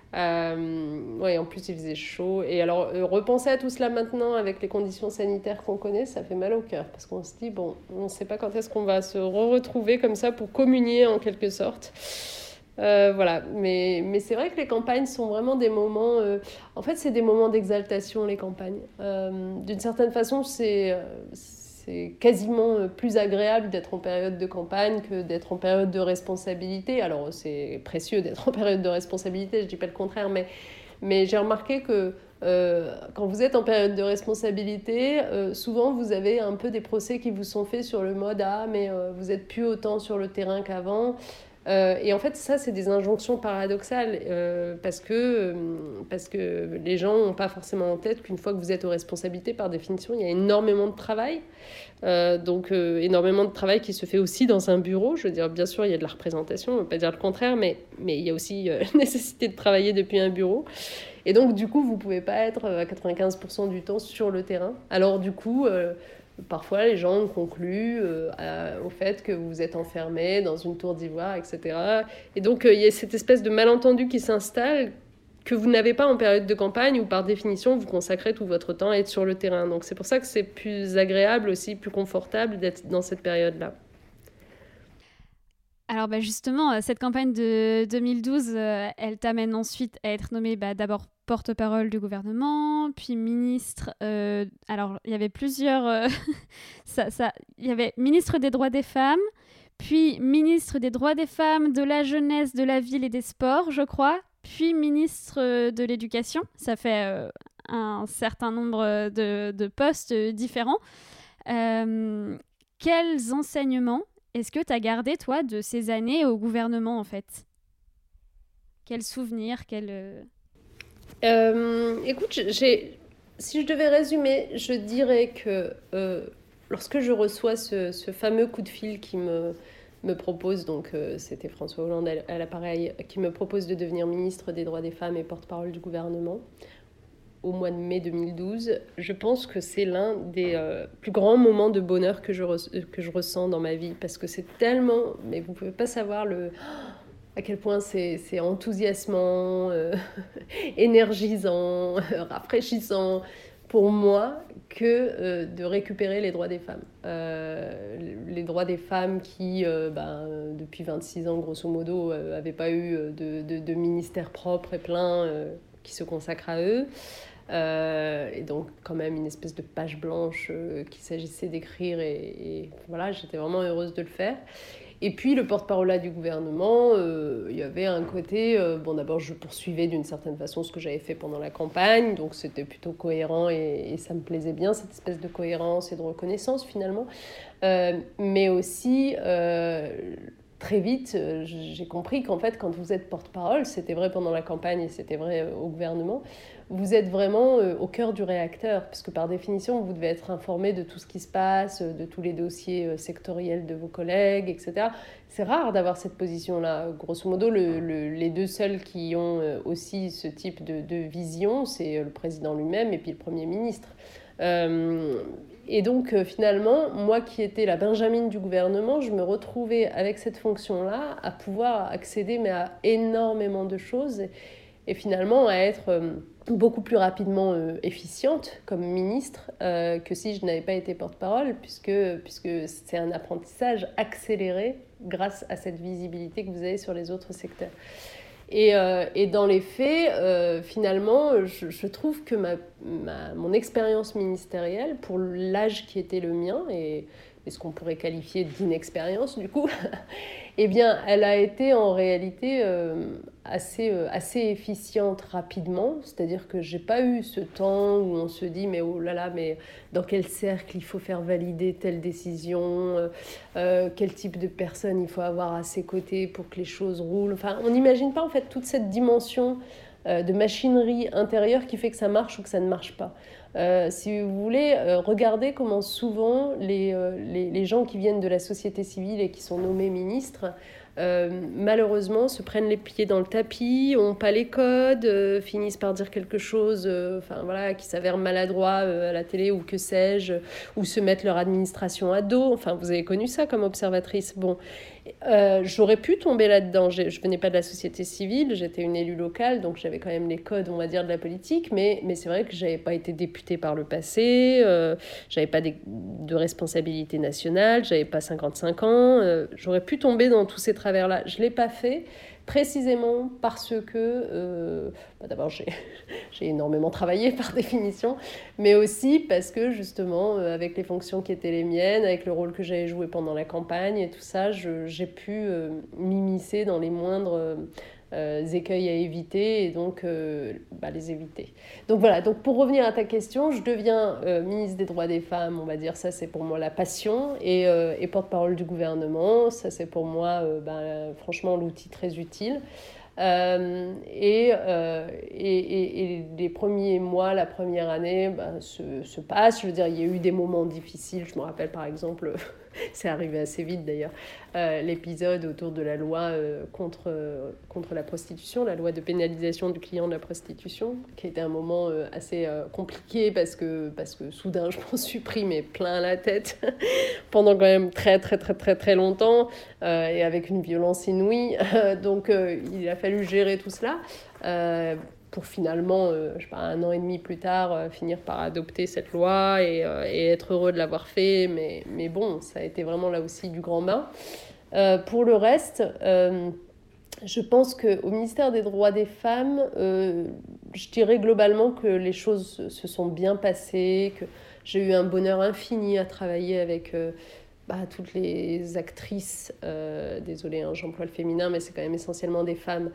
Euh, ouais, en plus il faisait chaud. Et alors, euh, repenser à tout cela maintenant avec les conditions sanitaires qu'on connaît, ça fait mal au cœur, parce qu'on se dit, bon, on ne sait pas quand est-ce qu'on va se re-retrouver comme ça pour communier en quelque sorte. Euh, voilà, mais, mais c'est vrai que les campagnes sont vraiment des moments... Euh, en fait, c'est des moments d'exaltation, les campagnes. Euh, d'une certaine façon, c'est... c'est c'est quasiment plus agréable d'être en période de campagne que d'être en période de responsabilité. Alors, c'est précieux d'être en période de responsabilité, je ne dis pas le contraire, mais, mais j'ai remarqué que euh, quand vous êtes en période de responsabilité, euh, souvent vous avez un peu des procès qui vous sont faits sur le mode « Ah, mais euh, vous n'êtes plus autant sur le terrain qu'avant ». Euh, et en fait, ça, c'est des injonctions paradoxales euh, parce, que, euh, parce que les gens n'ont pas forcément en tête qu'une fois que vous êtes aux responsabilités, par définition, il y a énormément de travail. Euh, donc, euh, énormément de travail qui se fait aussi dans un bureau. Je veux dire, bien sûr, il y a de la représentation, on ne veut pas dire le contraire, mais, mais il y a aussi euh, nécessité de travailler depuis un bureau. Et donc, du coup, vous ne pouvez pas être à quatre-vingt-quinze pour cent du temps sur le terrain. Alors, du coup... Euh, Parfois, les gens concluent euh, à, au fait que vous êtes enfermé dans une tour d'ivoire, et cetera. Et donc, euh, il y a cette espèce de malentendu qui s'installe que vous n'avez pas en période de campagne où, par définition, vous consacrez tout votre temps à être sur le terrain. Donc, c'est pour ça que c'est plus agréable aussi, plus confortable d'être dans cette période-là. Alors bah justement, cette campagne de deux mille douze, euh, elle t'amène ensuite à être nommée bah, d'abord porte-parole du gouvernement, puis ministre. Euh, alors, il y avait plusieurs... Euh, ça, ça, il y avait ministre des droits des femmes, puis ministre des droits des femmes, de la jeunesse, de la ville et des sports, je crois, puis ministre de l'éducation. Ça fait euh, un certain nombre de, de postes différents. Euh, quels enseignements est-ce que tu as gardé, toi, de ces années au gouvernement, en fait ? Quels souvenirs, quels... Euh, écoute, j'ai, si je devais résumer, je dirais que euh, lorsque je reçois ce, ce fameux coup de fil qui me, me propose, donc euh, c'était François Hollande à, à l'appareil, qui me propose de devenir ministre des droits des femmes et porte-parole du gouvernement, au mois de mai deux mille douze, je pense que c'est l'un des euh, plus grands moments de bonheur que je, re- que je ressens dans ma vie, parce que c'est tellement... Mais vous ne pouvez pas savoir le... à quel point c'est, c'est enthousiasmant, euh, énergisant, rafraîchissant pour moi que euh, de récupérer les droits des femmes. Euh, les droits des femmes qui, euh, ben, depuis vingt-six ans, grosso modo, n'avaient euh, pas eu de, de, de ministère propre et plein euh, qui se consacre à eux. Euh, et donc quand même une espèce de page blanche euh, qu'il s'agissait d'écrire et, et voilà, j'étais vraiment heureuse de le faire. Et puis le porte-parole là du gouvernement, euh, il y avait un côté, euh, bon d'abord je poursuivais d'une certaine façon ce que j'avais fait pendant la campagne, donc c'était plutôt cohérent et, et ça me plaisait bien, cette espèce de cohérence et de reconnaissance finalement, euh, mais aussi... Euh, Très vite, j'ai compris qu'en fait, quand vous êtes porte-parole, c'était vrai pendant la campagne et c'était vrai au gouvernement, vous êtes vraiment au cœur du réacteur, puisque par définition, vous devez être informé de tout ce qui se passe, de tous les dossiers sectoriels de vos collègues, et cetera. C'est rare d'avoir cette position-là. Grosso modo, le, le, les deux seuls qui ont aussi ce type de, de vision, c'est le président lui-même et puis le Premier ministre. Euh, et donc euh, finalement, moi qui étais la benjamine du gouvernement, je me retrouvais avec cette fonction-là à pouvoir accéder mais à énormément de choses et, et finalement à être euh, beaucoup plus rapidement euh, efficiente comme ministre euh, que si je n'avais pas été porte-parole, puisque, puisque c'est un apprentissage accéléré grâce à cette visibilité que vous avez sur les autres secteurs. Et, euh, et dans les faits, euh, finalement, je, je trouve que ma, ma, mon expérience ministérielle, pour l'âge qui était le mien, et, et ce qu'on pourrait qualifier d'inexpérience du coup, eh bien, elle a été en réalité euh, assez, euh, assez efficiente rapidement. C'est-à-dire que je n'ai pas eu ce temps où on se dit « mais oh là là, mais dans quel cercle il faut faire valider telle décision euh, euh, quel type de personne il faut avoir à ses côtés pour que les choses roulent ». Enfin, on n'imagine pas en fait toute cette dimension euh, de machinerie intérieure qui fait que ça marche ou que ça ne marche pas. Euh, si vous voulez, euh, regardez comment souvent les, euh, les, les gens qui viennent de la société civile et qui sont nommés ministres, euh, malheureusement, se prennent les pieds dans le tapis, n'ont pas les codes, euh, finissent par dire quelque chose euh, enfin, voilà, qui s'avère maladroit euh, à la télé ou que sais-je, ou se mettent leur administration à dos. Enfin, vous avez connu ça comme observatrice. Bon, euh, j'aurais pu tomber là-dedans. Je ne venais pas de la société civile, j'étais une élue locale, donc j'avais quand même les codes, on va dire, de la politique, mais, mais c'est vrai que je n'avais pas été députée par le passé, euh, je n'avais pas de, de responsabilité nationale, je n'avais pas cinquante-cinq ans, euh, j'aurais pu tomber dans tous ces travers travers-là. Je ne l'ai pas fait précisément parce que, euh, bah d'abord, j'ai, j'ai énormément travaillé par définition, mais aussi parce que, justement, euh, avec les fonctions qui étaient les miennes, avec le rôle que j'avais joué pendant la campagne et tout ça, je, j'ai pu euh, m'immiscer dans les moindres... Euh, Euh, écueils à éviter et donc euh, bah, les éviter. Donc voilà, donc pour revenir à ta question, je deviens euh, ministre des droits des femmes, on va dire, ça c'est pour moi la passion, et, euh, et porte-parole du gouvernement, ça c'est pour moi euh, bah, franchement l'outil très utile. Euh, et, euh, et, et, et les premiers mois, la première année bah, se, se passent. Je veux dire, il y a eu des moments difficiles. Je me rappelle par exemple, c'est arrivé assez vite d'ailleurs, euh, l'épisode autour de la loi euh, contre, euh, contre la prostitution, la loi de pénalisation du client de la prostitution, qui a été un moment euh, assez euh, compliqué parce que, parce que soudain je m'en suis pris mais plein la tête pendant quand même très très très très très longtemps euh, et avec une violence inouïe. Donc euh, il a fallu gérer tout cela. Euh, pour finalement, euh, je sais pas, un an et demi plus tard, euh, finir par adopter cette loi et, euh, et être heureux de l'avoir fait. Mais, mais bon, ça a été vraiment là aussi du grand bain. Euh, pour le reste, euh, je pense qu'au ministère des droits des femmes, euh, je dirais globalement que les choses se sont bien passées, que j'ai eu un bonheur infini à travailler avec... Euh, Bah, toutes les actrices, euh, désolée, hein, j'emploie le féminin, mais c'est quand même essentiellement des femmes,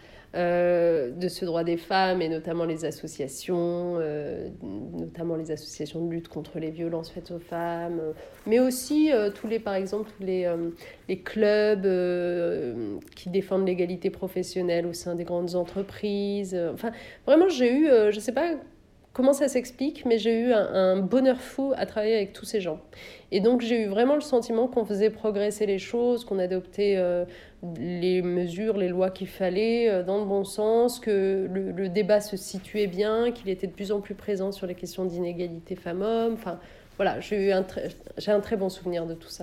euh, de ce droit des femmes, et notamment les associations, euh, notamment les associations de lutte contre les violences faites aux femmes, euh, mais aussi euh, tous les, par exemple, tous les, euh, les clubs euh, qui défendent l'égalité professionnelle au sein des grandes entreprises. Euh, enfin, vraiment, j'ai eu, euh, je ne sais pas comment ça s'explique, mais j'ai eu un, un bonheur fou à travailler avec tous ces gens. Et donc, j'ai eu vraiment le sentiment qu'on faisait progresser les choses, qu'on adoptait euh, les mesures, les lois qu'il fallait euh, dans le bon sens, que le, le débat se situait bien, qu'il était de plus en plus présent sur les questions d'inégalité femmes-hommes. Enfin, voilà, j'ai eu un, très, j'ai un très bon souvenir de tout ça.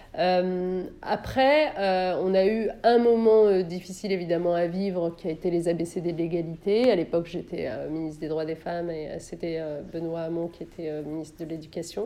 Euh, après, euh, on a eu un moment euh, difficile évidemment à vivre qui a été les A B C D de l'égalité. À l'époque, j'étais euh, ministre des droits des femmes et euh, c'était euh, Benoît Hamon qui était euh, ministre de l'éducation.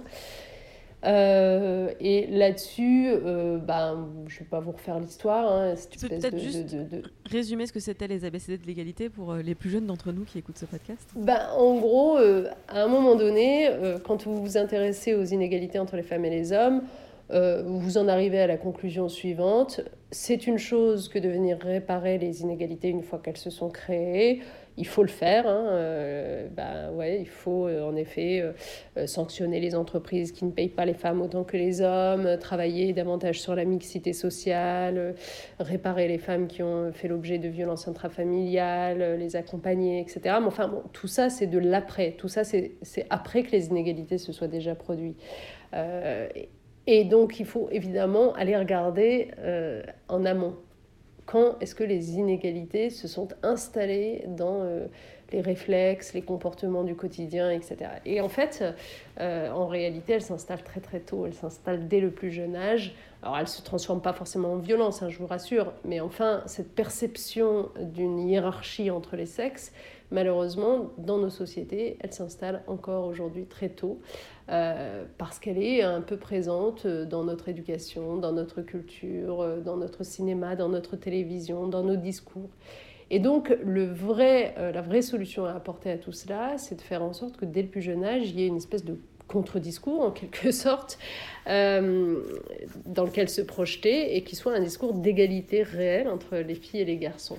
Euh, et là-dessus, euh, ben, je ne vais pas vous refaire l'histoire. Hein, cette tu peux espèce peut-être de, juste de, de, de... résumer ce que c'était les A B C D de l'égalité pour euh, les plus jeunes d'entre nous qui écoutent ce podcast. Ben, en gros, euh, à un moment donné, euh, quand vous vous intéressez aux inégalités entre les femmes et les hommes, Euh, vous en arrivez à la conclusion suivante. C'est une chose que de venir réparer les inégalités une fois qu'elles se sont créées. Il faut le faire. Hein. Euh, bah, ouais, il faut euh, en effet euh, sanctionner les entreprises qui ne payent pas les femmes autant que les hommes, travailler davantage sur la mixité sociale, euh, réparer les femmes qui ont fait l'objet de violences intrafamiliales, euh, les accompagner, et cetera. Mais enfin, bon, tout ça, c'est de l'après. Tout ça, c'est, c'est après que les inégalités se soient déjà produites. Euh, Et donc, il faut évidemment aller regarder euh, en amont. Quand est-ce que les inégalités se sont installées dans euh, les réflexes, les comportements du quotidien, et cetera. Et en fait, euh, en réalité, elles s'installent très très tôt. Elles s'installent dès le plus jeune âge. Alors, elles ne se transforment pas forcément en violence, hein, je vous rassure. Mais enfin, cette perception d'une hiérarchie entre les sexes, malheureusement, dans nos sociétés, elle s'installe encore aujourd'hui très tôt. Euh, parce qu'elle est un peu présente dans notre éducation, dans notre culture, dans notre cinéma, dans notre télévision, dans nos discours. Et donc, le vrai, euh, la vraie solution à apporter à tout cela, c'est de faire en sorte que dès le plus jeune âge, il y ait une espèce de contre-discours, en quelque sorte, euh, dans lequel se projeter et qui soit un discours d'égalité réelle entre les filles et les garçons.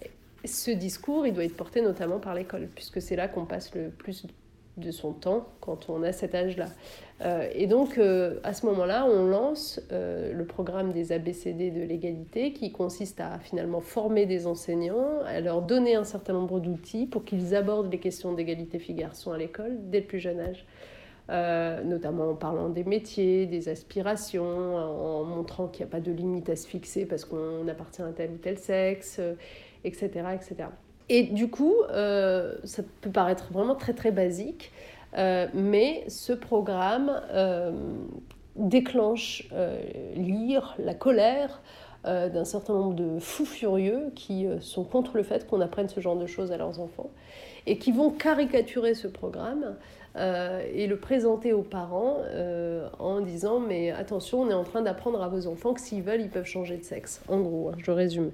Ce discours, il doit être porté notamment par l'école, puisque c'est là qu'on passe le plus de son temps quand on a cet âge-là. Euh, et donc, euh, à ce moment-là, on lance euh, le programme des A B C D de l'égalité qui consiste à finalement former des enseignants, à leur donner un certain nombre d'outils pour qu'ils abordent les questions d'égalité filles-garçons à l'école dès le plus jeune âge. Euh, notamment en parlant des métiers, des aspirations, en montrant qu'il n'y a pas de limite à se fixer parce qu'on appartient à tel ou tel sexe, euh, et cetera, et cetera. Et du coup, euh, ça peut paraître vraiment très très basique, euh, mais ce programme euh, déclenche euh, l'ire, la colère euh, d'un certain nombre de fous furieux qui euh, sont contre le fait qu'on apprenne ce genre de choses à leurs enfants et qui vont caricaturer ce programme euh, et le présenter aux parents euh, en disant « mais attention, on est en train d'apprendre à vos enfants que s'ils veulent, ils peuvent changer de sexe ». En gros, hein, je résume.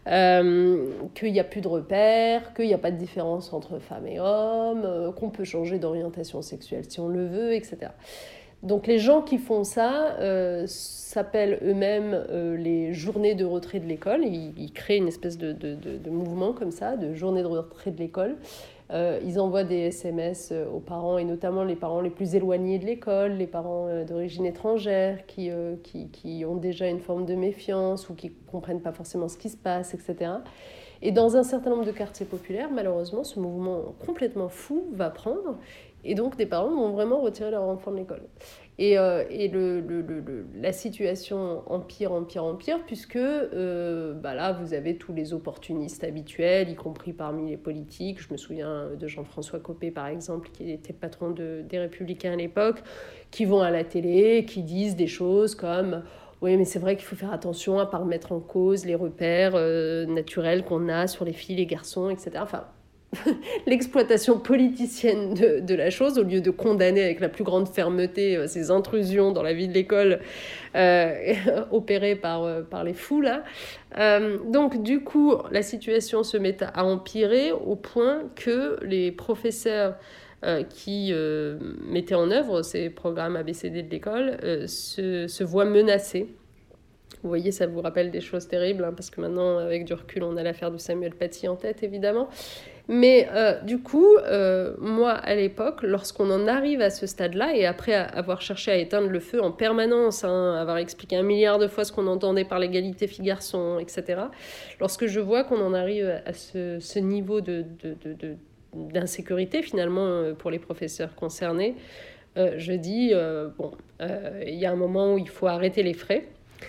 Euh, qu'il n'y a plus de repères, qu'il n'y a pas de différence entre femmes et hommes, euh, qu'on peut changer d'orientation sexuelle si on le veut, et cetera. Donc les gens qui font ça euh, s'appellent eux-mêmes euh, les journées de retrait de l'école. Ils, ils créent une espèce de, de, de, de mouvement comme ça, de journée de retrait de l'école. Euh, ils envoient des S M S aux parents, et notamment les parents les plus éloignés de l'école, les parents euh, d'origine étrangère, qui, euh, qui, qui ont déjà une forme de méfiance ou qui ne comprennent pas forcément ce qui se passe, et cetera. Et dans un certain nombre de quartiers populaires, malheureusement, ce mouvement complètement fou va prendre. Et donc, des parents vont vraiment retirer leur enfant de l'école. Et, euh, et le, le, le, la situation empire, empire, empire, puisque euh, bah là, vous avez tous les opportunistes habituels, y compris parmi les politiques. Je me souviens de Jean-François Copé, par exemple, qui était patron de, des Républicains à l'époque, qui vont à la télé, qui disent des choses comme... Oui, mais c'est vrai qu'il faut faire attention à ne pas remettre en cause les repères euh, naturels qu'on a sur les filles, les garçons, et cetera. Enfin, l'exploitation politicienne de, de la chose, au lieu de condamner avec la plus grande fermeté euh, ces intrusions dans la vie de l'école euh, opérées par, euh, par les fous, là. Euh, donc, du coup, la situation se met à empirer au point que les professeurs Euh, qui euh, mettaient en œuvre ces programmes A B C D de l'école euh, se, se voient menacés. Vous voyez, ça vous rappelle des choses terribles, hein, parce que maintenant, avec du recul, on a l'affaire de Samuel Paty en tête, évidemment. Mais euh, du coup, euh, moi, à l'époque, lorsqu'on en arrive à ce stade-là, et après avoir cherché à éteindre le feu en permanence, hein, avoir expliqué un milliard de fois ce qu'on entendait par l'égalité filles-garçons, et cetera, lorsque je vois qu'on en arrive à ce, ce niveau de... de, de, de d'insécurité finalement pour les professeurs concernés, euh, je dis euh, bon, euh, il y a un moment où il faut arrêter les frais.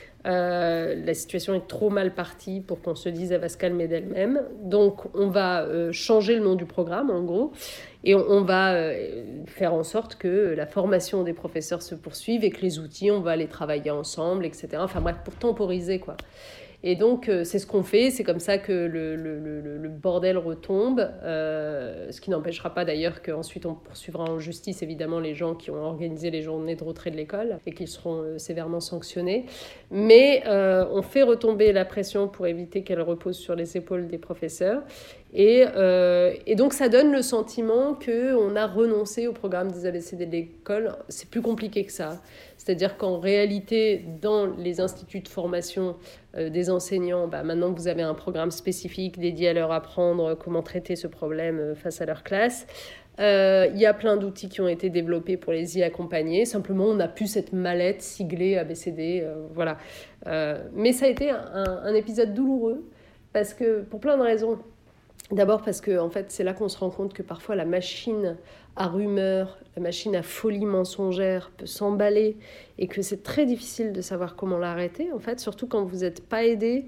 Euh, la situation est trop mal partie pour qu'on se dise elle va se calmer d'elle-même, donc on va euh, changer le nom du programme en gros, et on, on va euh, faire en sorte que la formation des professeurs se poursuive et que les outils on va les travailler ensemble, etc. Enfin bref, pour temporiser quoi. Et donc, euh, c'est ce qu'on fait, c'est comme ça que le, le, le, le bordel retombe, euh, ce qui n'empêchera pas d'ailleurs qu'ensuite on poursuivra en justice évidemment les gens qui ont organisé les journées de retrait de l'école et qu'ils seront euh, sévèrement sanctionnés. Mais euh, on fait retomber la pression pour éviter qu'elle repose sur les épaules des professeurs. Et, euh, et donc, ça donne le sentiment qu'on a renoncé au programme des A B C D de l'école. C'est plus compliqué que ça. C'est-à-dire qu'en réalité, dans les instituts de formation euh, des enseignants, bah, maintenant vous avez un programme spécifique dédié à leur apprendre comment traiter ce problème face à leur classe. Euh, il y a plein d'outils qui ont été développés pour les y accompagner. Simplement, on n'a plus cette mallette siglée A B C D. Euh, voilà. Euh, mais ça a été un, un épisode douloureux parce que, pour plein de raisons. D'abord parce que en fait, c'est là qu'on se rend compte que parfois la machine à rumeurs, la machine à folie mensongère peut s'emballer et que c'est très difficile de savoir comment l'arrêter, en fait, surtout quand vous n'êtes pas aidé.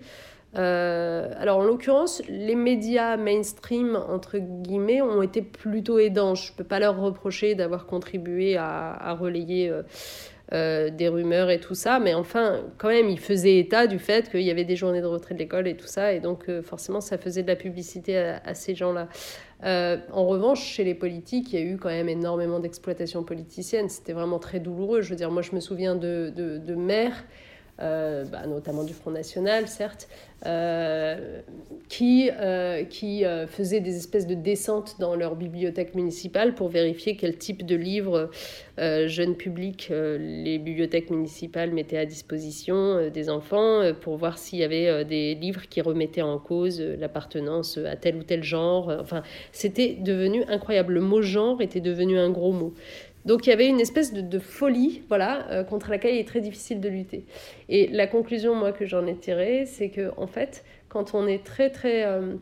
Euh, alors en l'occurrence, les médias mainstream, entre guillemets, ont été plutôt aidants. Je ne peux pas leur reprocher d'avoir contribué à, à relayer... Euh, Euh, des rumeurs et tout ça, mais enfin, quand même, ils faisaient état du fait qu'il y avait des journées de retrait de l'école et tout ça, et donc euh, forcément, ça faisait de la publicité à, à ces gens-là. Euh, en revanche, chez les politiques, il y a eu quand même énormément d'exploitation politicienne. C'était vraiment très douloureux. Je veux dire, moi, je me souviens de, de, de maires, euh, bah, notamment du Front National, certes, euh, qui, euh, qui euh, faisaient des espèces de descentes dans leur bibliothèque municipale pour vérifier quel type de livres euh, jeune public euh, les bibliothèques municipales mettaient à disposition euh, des enfants, euh, pour voir s'il y avait euh, des livres qui remettaient en cause euh, l'appartenance à tel ou tel genre. Enfin, c'était devenu incroyable. Le mot genre était devenu un gros mot. Donc il y avait une espèce de, de folie, voilà, euh, contre laquelle il est très difficile de lutter. Et la conclusion, moi, que j'en ai tirée, c'est que en fait, quand on est très très euh,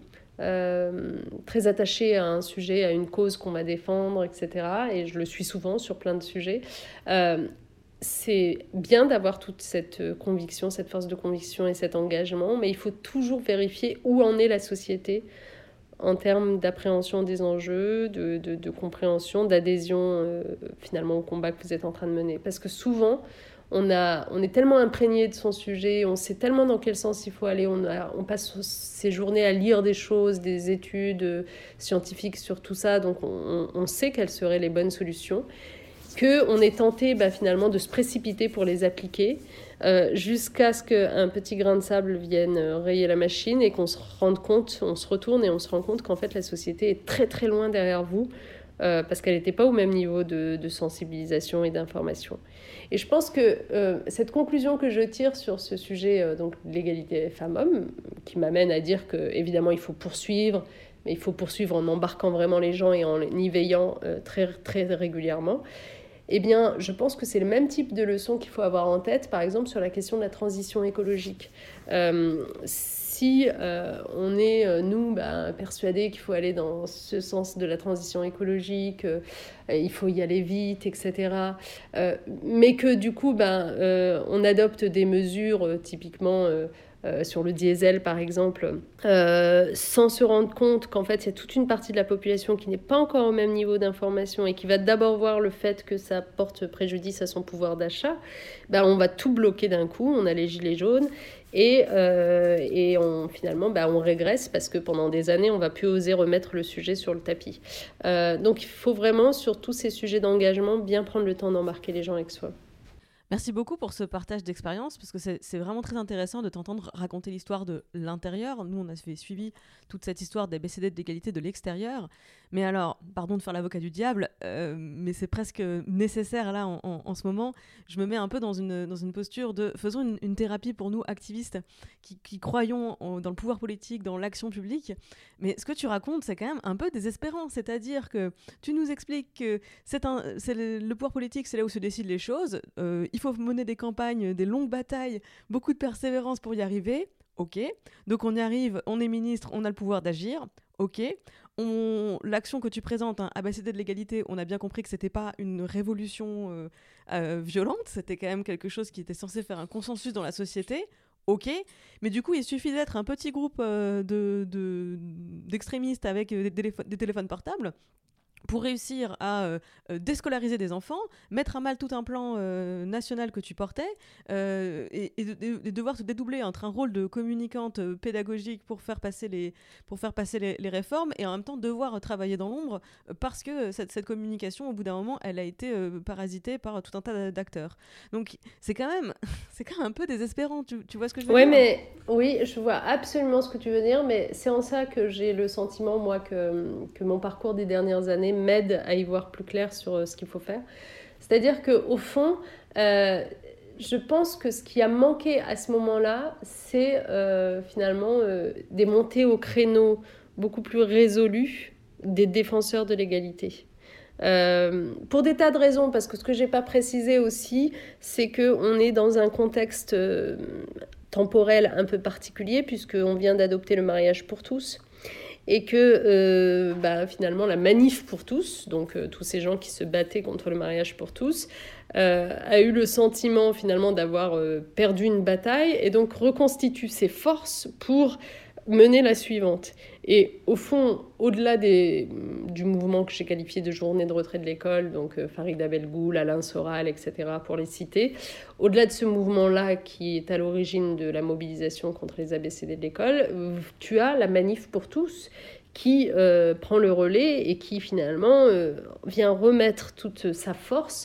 euh, très attaché à un sujet, à une cause qu'on va défendre, et cetera, et je le suis souvent sur plein de sujets, euh, c'est bien d'avoir toute cette conviction, cette force de conviction et cet engagement, mais il faut toujours vérifier où en est la société en termes d'appréhension des enjeux, de, de, de compréhension, d'adhésion euh, finalement au combat que vous êtes en train de mener. Parce que souvent, On, a, on est tellement imprégné de son sujet, on sait tellement dans quel sens il faut aller, on, a, on passe ses journées à lire des choses, des études scientifiques sur tout ça, donc on, on sait quelles seraient les bonnes solutions, qu'on est tenté bah, finalement de se précipiter pour les appliquer, euh, jusqu'à ce qu'un petit grain de sable vienne rayer la machine et qu'on se rende compte, on se retourne et on se rend compte qu'en fait la société est très très loin derrière vous, euh, parce qu'elle n'était pas au même niveau de, de sensibilisation et d'information. Et je pense que euh, cette conclusion que je tire sur ce sujet, euh, donc l'égalité femmes-hommes, qui m'amène à dire qu'évidemment il faut poursuivre, mais il faut poursuivre en embarquant vraiment les gens et en y veillant euh, très, très régulièrement, eh bien, je pense que c'est le même type de leçon qu'il faut avoir en tête, par exemple, sur la question de la transition écologique. Euh, si euh, on est, euh, nous, bah, persuadés qu'il faut aller dans ce sens de la transition écologique, euh, il faut y aller vite, et cetera, euh, mais que du coup, bah, euh, on adopte des mesures euh, typiquement... Euh, Euh, sur le diesel par exemple, euh, sans se rendre compte qu'en fait il y a toute une partie de la population qui n'est pas encore au même niveau d'information et qui va d'abord voir le fait que ça porte préjudice à son pouvoir d'achat, ben, on va tout bloquer d'un coup, on a les gilets jaunes et, euh, et on, finalement ben, on régresse parce que pendant des années on ne va plus oser remettre le sujet sur le tapis. Euh, donc il faut vraiment sur tous ces sujets d'engagement bien prendre le temps d'embarquer les gens avec soi. Merci beaucoup pour ce partage d'expérience, parce que c'est, c'est vraiment très intéressant de t'entendre raconter l'histoire de l'intérieur. Nous, on a fait suivi toute cette histoire des A B C D d'égalité de l'extérieur. Mais alors, pardon de faire l'avocat du diable, euh, mais c'est presque nécessaire là en, en, en ce moment. Je me mets un peu dans une, dans une posture de faisons une, une thérapie pour nous activistes qui, qui croyons en, dans le pouvoir politique, dans l'action publique. Mais ce que tu racontes, c'est quand même un peu désespérant. C'est-à-dire que tu nous expliques que c'est un, c'est le, le pouvoir politique, c'est là où se décident les choses. Euh, il faut mener des campagnes, des longues batailles, beaucoup de persévérance pour y arriver. Ok. Donc on y arrive, on est ministre, on a le pouvoir d'agir. Ok. On... L'action que tu présentes, hein, A B C D de l'égalité, on a bien compris que c'était pas une révolution euh, euh, violente, c'était quand même quelque chose qui était censé faire un consensus dans la société. Ok, mais du coup, il suffit d'être un petit groupe euh, de, de, d'extrémistes avec des, téléfo- des téléphones portables pour réussir à euh, déscolariser des enfants, mettre à mal tout un plan euh, national que tu portais, euh, et, et, de, et devoir te dédoubler entre un rôle de communicante euh, pédagogique pour faire passer, les, pour faire passer les, les réformes, et en même temps devoir euh, travailler dans l'ombre, euh, parce que cette, cette communication, au bout d'un moment, elle a été euh, parasitée par tout un tas d'acteurs. Donc c'est quand même, c'est quand même un peu désespérant, tu, tu vois ce que je veux ouais, dire ? mais, Oui, je vois absolument ce que tu veux dire, mais c'est en ça que j'ai le sentiment, moi, que, que mon parcours des dernières années m'aide à y voir plus clair sur ce qu'il faut faire. C'est-à-dire qu'au fond, euh, je pense que ce qui a manqué à ce moment-là, c'est euh, finalement euh, des montées au créneau beaucoup plus résolues des défenseurs de l'égalité. Euh, pour des tas de raisons, parce que ce que je n'ai pas précisé aussi, c'est qu'on est dans un contexte euh, temporel un peu particulier, puisqu'on vient d'adopter le mariage pour tous. Et que euh, bah, finalement la manif pour tous, donc euh, tous ces gens qui se battaient contre le mariage pour tous, euh, a eu le sentiment finalement d'avoir euh, perdu une bataille et donc reconstitue ses forces pour mener la suivante. Et au fond, au-delà des, du mouvement que j'ai qualifié de journée de retrait de l'école, donc euh, Farida Belgoul, Alain Soral, et cetera, pour les citer, au-delà de ce mouvement-là qui est à l'origine de la mobilisation contre les A B C D de l'école, tu as la manif pour tous qui euh, prend le relais et qui finalement euh, vient remettre toute sa force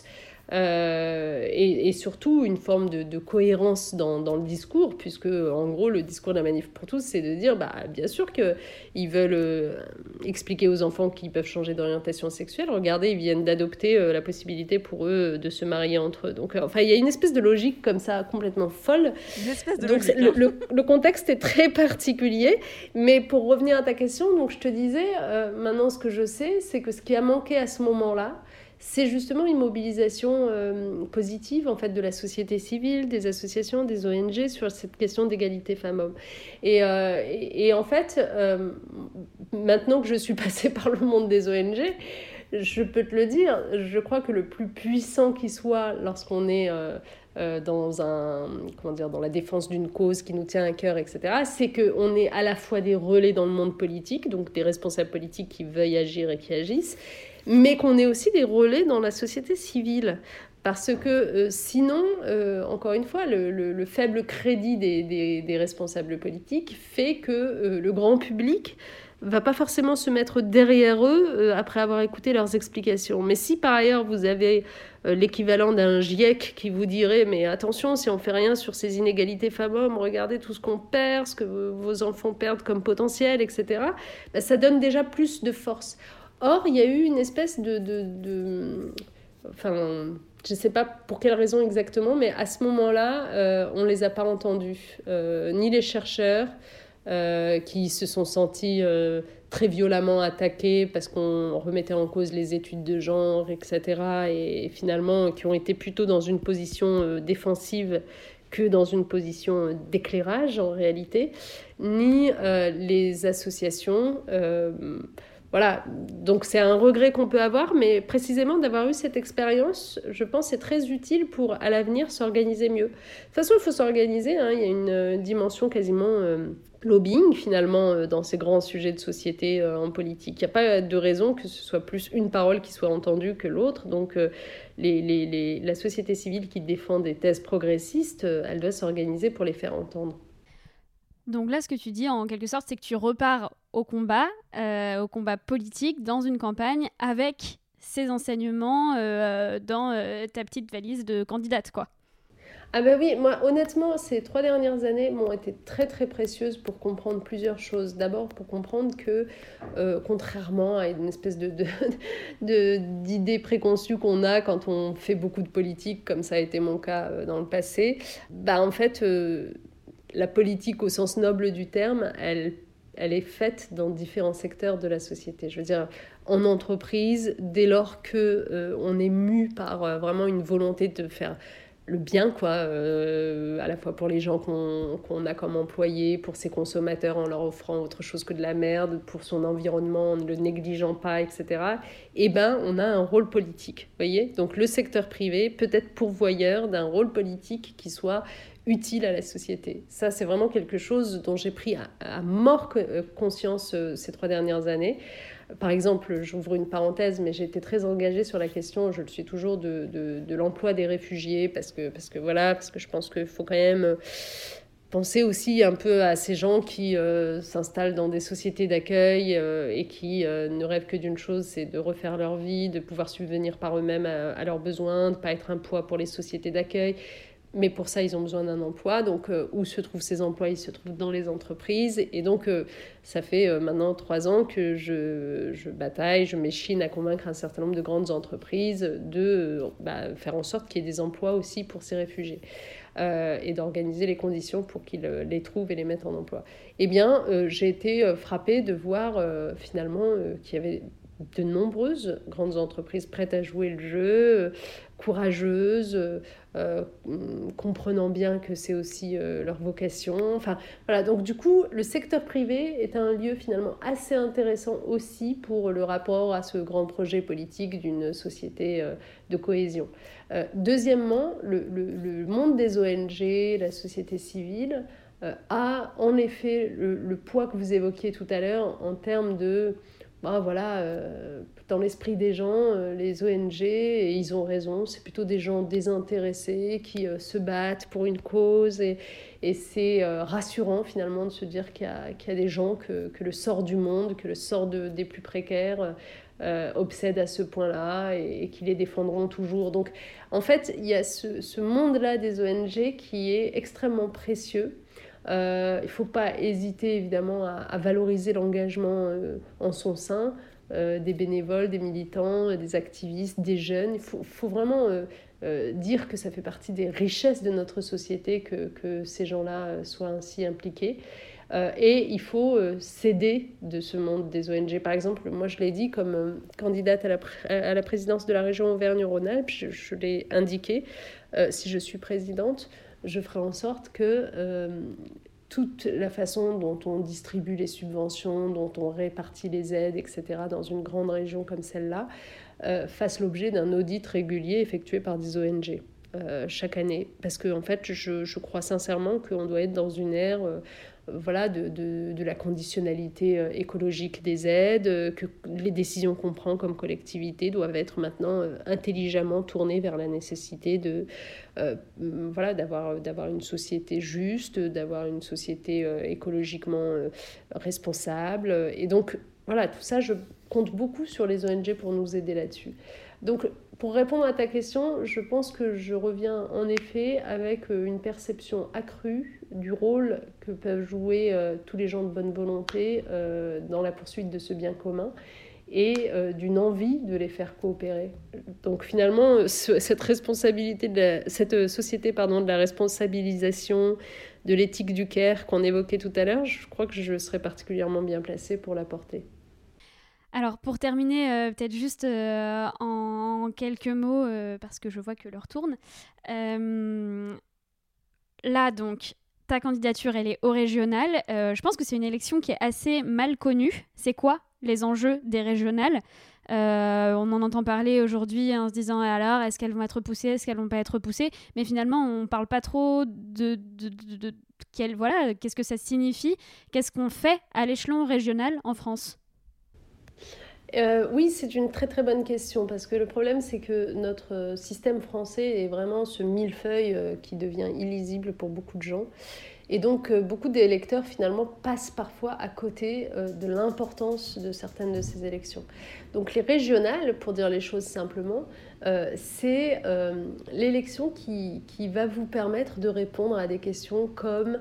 Euh, et, et surtout une forme de, de cohérence dans, dans le discours, puisque en gros le discours de la manif pour tous, c'est de dire bah, bien sûr qu'ils veulent euh, expliquer aux enfants qu'ils peuvent changer d'orientation sexuelle. Regardez, ils viennent d'adopter euh, la possibilité pour eux de se marier entre eux. Donc euh, enfin il y a une espèce de logique comme ça complètement folle. Une espèce de donc logique, le, hein. le, le contexte est très particulier, mais pour revenir à ta question, donc je te disais euh, maintenant ce que je sais, c'est que ce qui a manqué à ce moment-là, c'est justement une mobilisation euh, positive en fait, de la société civile, des associations, des O N G sur cette question d'égalité femmes-hommes. Et, euh, et, et en fait, euh, maintenant que je suis passée par le monde des O N G, je peux te le dire, je crois que le plus puissant qui soit lorsqu'on est euh, euh, dans, un, comment dire, dans la défense d'une cause qui nous tient à cœur, et cetera, c'est qu'on est à la fois des relais dans le monde politique, donc des responsables politiques qui veuillent agir et qui agissent, mais qu'on est aussi des relais dans la société civile. Parce que euh, sinon, euh, encore une fois, le, le, le faible crédit des, des, des responsables politiques fait que euh, le grand public va pas forcément se mettre derrière eux euh, après avoir écouté leurs explications. Mais si par ailleurs vous avez euh, l'équivalent d'un GIEC qui vous dirait « mais attention, si on fait rien sur ces inégalités femmes-hommes, regardez tout ce qu'on perd, ce que vos enfants perdent comme potentiel, et cetera » bah, ça donne déjà plus de force. Or, il y a eu une espèce de... de, de... Enfin... Je ne sais pas pour quelle raison exactement, mais à ce moment-là, euh, on ne les a pas entendus. Euh, ni les chercheurs, euh, qui se sont sentis euh, très violemment attaqués parce qu'on remettait en cause les études de genre, et cetera. Et, et finalement, qui ont été plutôt dans une position euh, défensive que dans une position d'éclairage, en réalité. Ni euh, les associations... Euh, Voilà, donc c'est un regret qu'on peut avoir, mais précisément d'avoir eu cette expérience, je pense, c'est très utile pour, à l'avenir, s'organiser mieux. De toute façon, il faut s'organiser, hein, il y a une dimension quasiment euh, lobbying, finalement, euh, dans ces grands sujets de société euh, en politique. Il n'y a pas de raison que ce soit plus une parole qui soit entendue que l'autre, donc euh, les, les, les, la société civile qui défend des thèses progressistes, euh, elle doit s'organiser pour les faire entendre. Donc là, ce que tu dis, en quelque sorte, c'est que tu repars au combat, euh, au combat politique, dans une campagne, avec ces enseignements euh, dans euh, ta petite valise de candidate, quoi. Ah ben oui, moi, honnêtement, ces trois dernières années m'ont été très, très précieuses pour comprendre plusieurs choses. D'abord, pour comprendre que, euh, contrairement à une espèce de, de, de, d'idée préconçue qu'on a quand on fait beaucoup de politique, comme ça a été mon cas euh, dans le passé, bah en fait... Euh, la politique au sens noble du terme, elle, elle est faite dans différents secteurs de la société. Je veux dire, en entreprise, dès lors qu'on euh, est mu par euh, vraiment une volonté de faire le bien, quoi, euh, à la fois pour les gens qu'on, qu'on a comme employés, pour ses consommateurs en leur offrant autre chose que de la merde, pour son environnement en ne le négligeant pas, et cetera. Eh ben, on a un rôle politique, voyez ? Donc le secteur privé peut être pourvoyeur d'un rôle politique qui soit utile à la société. Ça, c'est vraiment quelque chose dont j'ai pris à, à mort conscience euh, ces trois dernières années. Par exemple, j'ouvre une parenthèse, mais j'ai été très engagée sur la question, je le suis toujours, de, de, de l'emploi des réfugiés, parce que, parce que voilà, parce que je pense qu'il faut quand même penser aussi un peu à ces gens qui euh, s'installent dans des sociétés d'accueil euh, et qui euh, ne rêvent que d'une chose, c'est de refaire leur vie, de pouvoir subvenir par eux-mêmes à, à leurs besoins, de ne pas être un poids pour les sociétés d'accueil. Mais pour ça, ils ont besoin d'un emploi. Donc, euh, où se trouvent ces emplois ? Ils se trouvent dans les entreprises. Et donc, euh, ça fait euh, maintenant trois ans que je, je bataille, je m'échine à convaincre un certain nombre de grandes entreprises de euh, bah, faire en sorte qu'il y ait des emplois aussi pour ces réfugiés. Euh, et d'organiser les conditions pour qu'ils euh, les trouvent et les mettent en emploi. Eh bien, euh, j'ai été euh, frappée de voir euh, finalement euh, qu'il y avait de nombreuses grandes entreprises prêtes à jouer le jeu, euh, courageuses, euh, comprenant bien que c'est aussi euh, leur vocation. Enfin, voilà. Donc du coup, le secteur privé est un lieu finalement assez intéressant aussi pour le rapport à ce grand projet politique d'une société euh, de cohésion. Euh, deuxièmement, le, le, le monde des O N G, la société civile, euh, a en effet le, le poids que vous évoquiez tout à l'heure en termes de... Ben voilà, euh, dans l'esprit des gens, euh, les O N G, et ils ont raison, c'est plutôt des gens désintéressés qui euh, se battent pour une cause, et, et c'est euh, rassurant finalement de se dire qu'il y a, qu'il y a des gens que, que le sort du monde, que le sort de, des plus précaires euh, obsède à ce point-là, et, et qui les défendront toujours. Donc en fait, il y a ce, ce monde-là des O N G qui est extrêmement précieux. Euh, il ne faut pas hésiter évidemment à, à valoriser l'engagement euh, en son sein, euh, des bénévoles, des militants, euh, des activistes, des jeunes. Il faut, faut vraiment euh, euh, dire que ça fait partie des richesses de notre société que, que ces gens-là euh, soient ainsi impliqués. Euh, et il faut euh, s'aider de ce monde des O N G. Par exemple, moi je l'ai dit comme euh, candidate à la, pr- à la présidence de la région Auvergne-Rhône-Alpes, je, je l'ai indiqué, euh, si je suis présidente, je ferai en sorte que euh, toute la façon dont on distribue les subventions, dont on répartit les aides, et cetera, dans une grande région comme celle-là, euh, fasse l'objet d'un audit régulier effectué par des O N G euh, chaque année. Parce que, en fait, je, je crois sincèrement qu'on doit être dans une ère, euh, voilà, de, de, de la conditionnalité écologique des aides, que les décisions qu'on prend comme collectivité doivent être maintenant intelligemment tournées vers la nécessité de, euh, voilà, d'avoir, d'avoir une société juste, d'avoir une société écologiquement responsable. Et donc, voilà, tout ça, je compte beaucoup sur les O N G pour nous aider là-dessus. Donc, pour répondre à ta question, je pense que je reviens en effet avec une perception accrue du rôle que peuvent jouer euh, tous les gens de bonne volonté euh, dans la poursuite de ce bien commun et euh, d'une envie de les faire coopérer. Donc finalement, ce, cette responsabilité de la, cette société pardon, de la responsabilisation, de l'éthique du care qu'on évoquait tout à l'heure, je crois que je serais particulièrement bien placée pour la porter. Alors, pour terminer, euh, peut-être juste euh, en quelques mots, euh, parce que je vois que l'heure tourne. Euh, là, donc, ta candidature, elle est au régional. Euh, je pense que c'est une élection qui est assez mal connue. C'est quoi les enjeux des régionales ? euh, On en entend parler aujourd'hui en se disant, alors, est-ce qu'elles vont être repoussées ? Est-ce qu'elles vont pas être repoussées ? Mais finalement, on ne parle pas trop de... de, de, de quel, voilà, qu'est-ce que ça signifie ? Qu'est-ce qu'on fait à l'échelon régional en France ? Euh, oui, c'est une très très bonne question parce que le problème c'est que notre système français est vraiment ce millefeuille euh, qui devient illisible pour beaucoup de gens et donc euh, beaucoup d'électeurs finalement passent parfois à côté euh, de l'importance de certaines de ces élections. Donc les régionales, pour dire les choses simplement, euh, c'est euh, l'élection qui, qui va vous permettre de répondre à des questions comme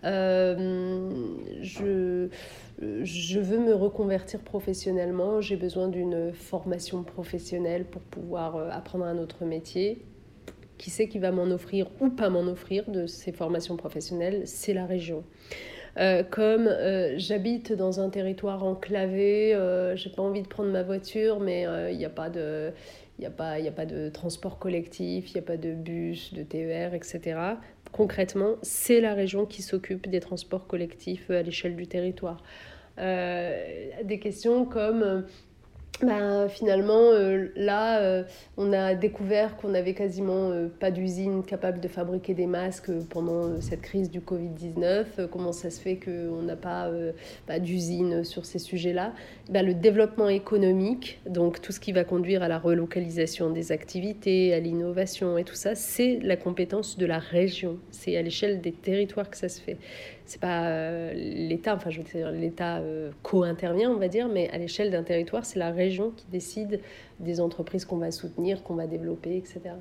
euh, je... Je veux me reconvertir professionnellement, j'ai besoin d'une formation professionnelle pour pouvoir apprendre un autre métier. Qui c'est qui va m'en offrir ou pas m'en offrir de ces formations professionnelles ? C'est la région. Euh, comme euh, j'habite dans un territoire enclavé, euh, j'ai pas envie de prendre ma voiture, mais il euh, n'y a pas de... Il n'y a pas, il n'y a pas de transport collectif, il n'y a pas de bus, de T E R, et cetera. Concrètement, c'est la région qui s'occupe des transports collectifs à l'échelle du territoire. Euh, des questions comme... Euh, ben, finalement, euh, là, euh, on a découvert qu'on n'avait quasiment euh, pas d'usine capable de fabriquer des masques pendant euh, cette crise du covid dix-neuf. Euh, comment ça se fait qu'on n'a pas, euh, pas d'usine sur ces sujets-là ? Ben, le développement économique, donc tout ce qui va conduire à la relocalisation des activités, à l'innovation et tout ça, c'est la compétence de la région. C'est à l'échelle des territoires que ça se fait. C'est pas euh, l'État, enfin je veux dire l'État euh, co-intervient on va dire, mais à l'échelle d'un territoire, c'est la région qui décide des entreprises qu'on va soutenir, qu'on va développer, et cetera.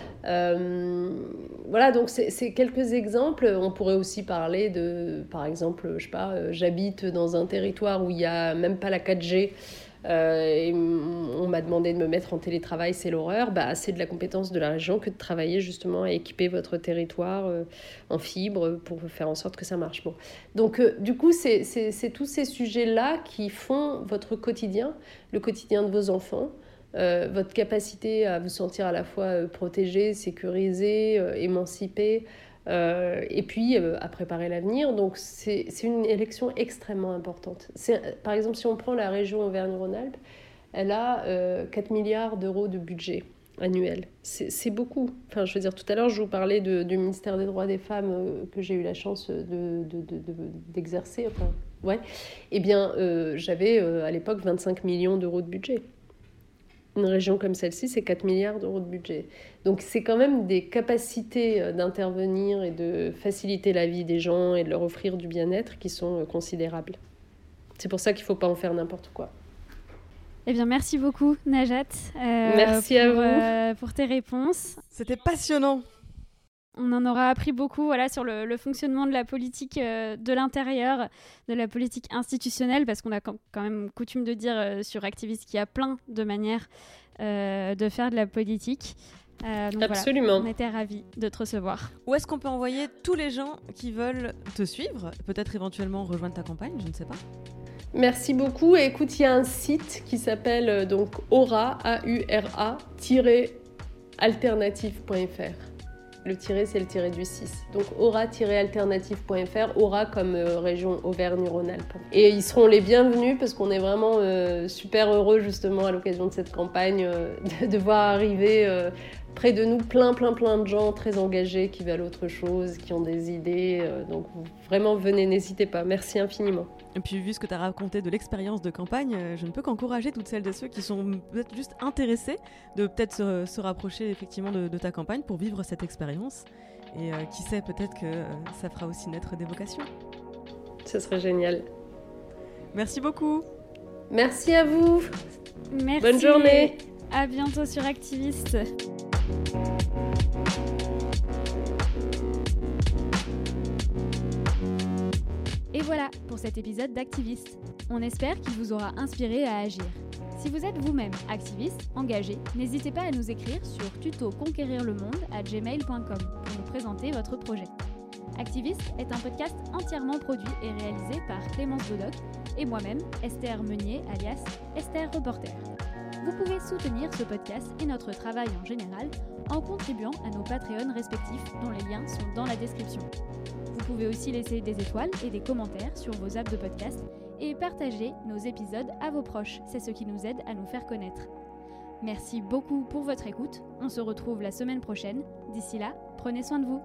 Euh, voilà, donc c'est, c'est quelques exemples. On pourrait aussi parler de, par exemple, je sais pas, euh, j'habite dans un territoire où il n'y a même pas la quatre G. Euh, et on m'a demandé de me mettre en télétravail, c'est l'horreur. Bah, c'est de la compétence de la région que de travailler justement à équiper votre territoire euh, en fibre pour faire en sorte que ça marche. Bon. Donc euh, du coup, c'est, c'est, c'est tous ces sujets-là qui font votre quotidien, le quotidien de vos enfants, euh, votre capacité à vous sentir à la fois euh, protégé, sécurisé, euh, émancipé, Euh, et puis euh, à préparer l'avenir. Donc c'est, c'est une élection extrêmement importante. C'est, par exemple, si on prend la région Auvergne-Rhône-Alpes, elle a euh, quatre milliards d'euros de budget annuel. C'est, c'est beaucoup. Enfin, je veux dire, tout à l'heure, je vous parlais de, du ministère des Droits des Femmes euh, que j'ai eu la chance de, de, de, de, d'exercer. Enfin, ouais. Eh bien, euh, j'avais euh, à l'époque vingt-cinq millions d'euros de budget. Une région comme celle-ci, c'est quatre milliards d'euros de budget. Donc c'est quand même des capacités d'intervenir et de faciliter la vie des gens et de leur offrir du bien-être qui sont considérables. C'est pour ça qu'il ne faut pas en faire n'importe quoi. Eh bien, merci beaucoup, Najat. Euh, merci pour, à vous. Euh, pour tes réponses. C'était passionnant. On en aura appris beaucoup voilà, sur le, le fonctionnement de la politique euh, de l'intérieur, de la politique institutionnelle, parce qu'on a quand même coutume de dire euh, sur Activiste qu'il y a plein de manières euh, de faire de la politique. Euh, donc Absolument. Voilà, on était ravis de te recevoir. Où est-ce qu'on peut envoyer tous les gens qui veulent te suivre, peut-être éventuellement rejoindre ta campagne, je ne sais pas. Merci beaucoup. Et écoute, il y a un site qui s'appelle euh, donc aura, A U R A, alternative point f r. Le tiré, c'est le tiré du six. Donc aura alternative point f r, Aura comme euh, région Auvergne-Rhône-Alpes. Et ils seront les bienvenus parce qu'on est vraiment euh, super heureux justement à l'occasion de cette campagne euh, de, de voir arriver euh, près de nous plein, plein, plein de gens très engagés qui veulent autre chose, qui ont des idées. Euh, donc vraiment, venez, n'hésitez pas. Merci infiniment. Et puis, vu ce que tu as raconté de l'expérience de campagne, euh, je ne peux qu'encourager toutes celles et ceux qui sont peut-être juste intéressés de peut-être se, se rapprocher effectivement de, de ta campagne pour vivre cette expérience. Et euh, qui sait, peut-être que euh, ça fera aussi naître des vocations. Ce serait génial. Merci beaucoup. Merci à vous. Merci. Bonne journée. À bientôt sur Activiste. Et voilà pour cet épisode d'Activiste. On espère qu'il vous aura inspiré à agir. Si vous êtes vous-même activiste, engagé, n'hésitez pas à nous écrire sur tuto conquérir le monde arobase gmail point com pour nous présenter votre projet. Activiste est un podcast entièrement produit et réalisé par Clémence Bodoc et moi-même, Esther Meunier, alias Esther Reporter. Vous pouvez soutenir ce podcast et notre travail en général en contribuant à nos Patreons respectifs dont les liens sont dans la description. Vous pouvez aussi laisser des étoiles et des commentaires sur vos apps de podcast et partager nos épisodes à vos proches, c'est ce qui nous aide à nous faire connaître. Merci beaucoup pour votre écoute, on se retrouve la semaine prochaine. D'ici là, prenez soin de vous.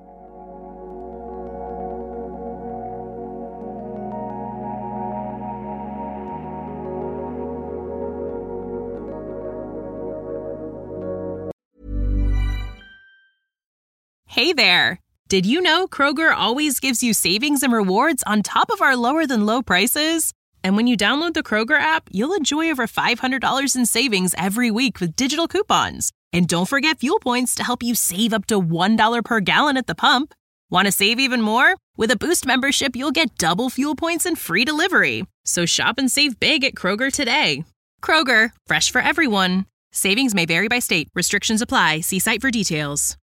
Hey there! Did you know Kroger always gives you savings and rewards on top of our lower-than-low prices? And when you download the Kroger app, you'll enjoy over five hundred dollars in savings every week with digital coupons. And don't forget fuel points to help you save up to one dollar per gallon at the pump. Want to save even more? With a Boost membership, you'll get double fuel points and free delivery. So shop and save big at Kroger today. Kroger, fresh for everyone. Savings may vary by state. Restrictions apply. See site for details.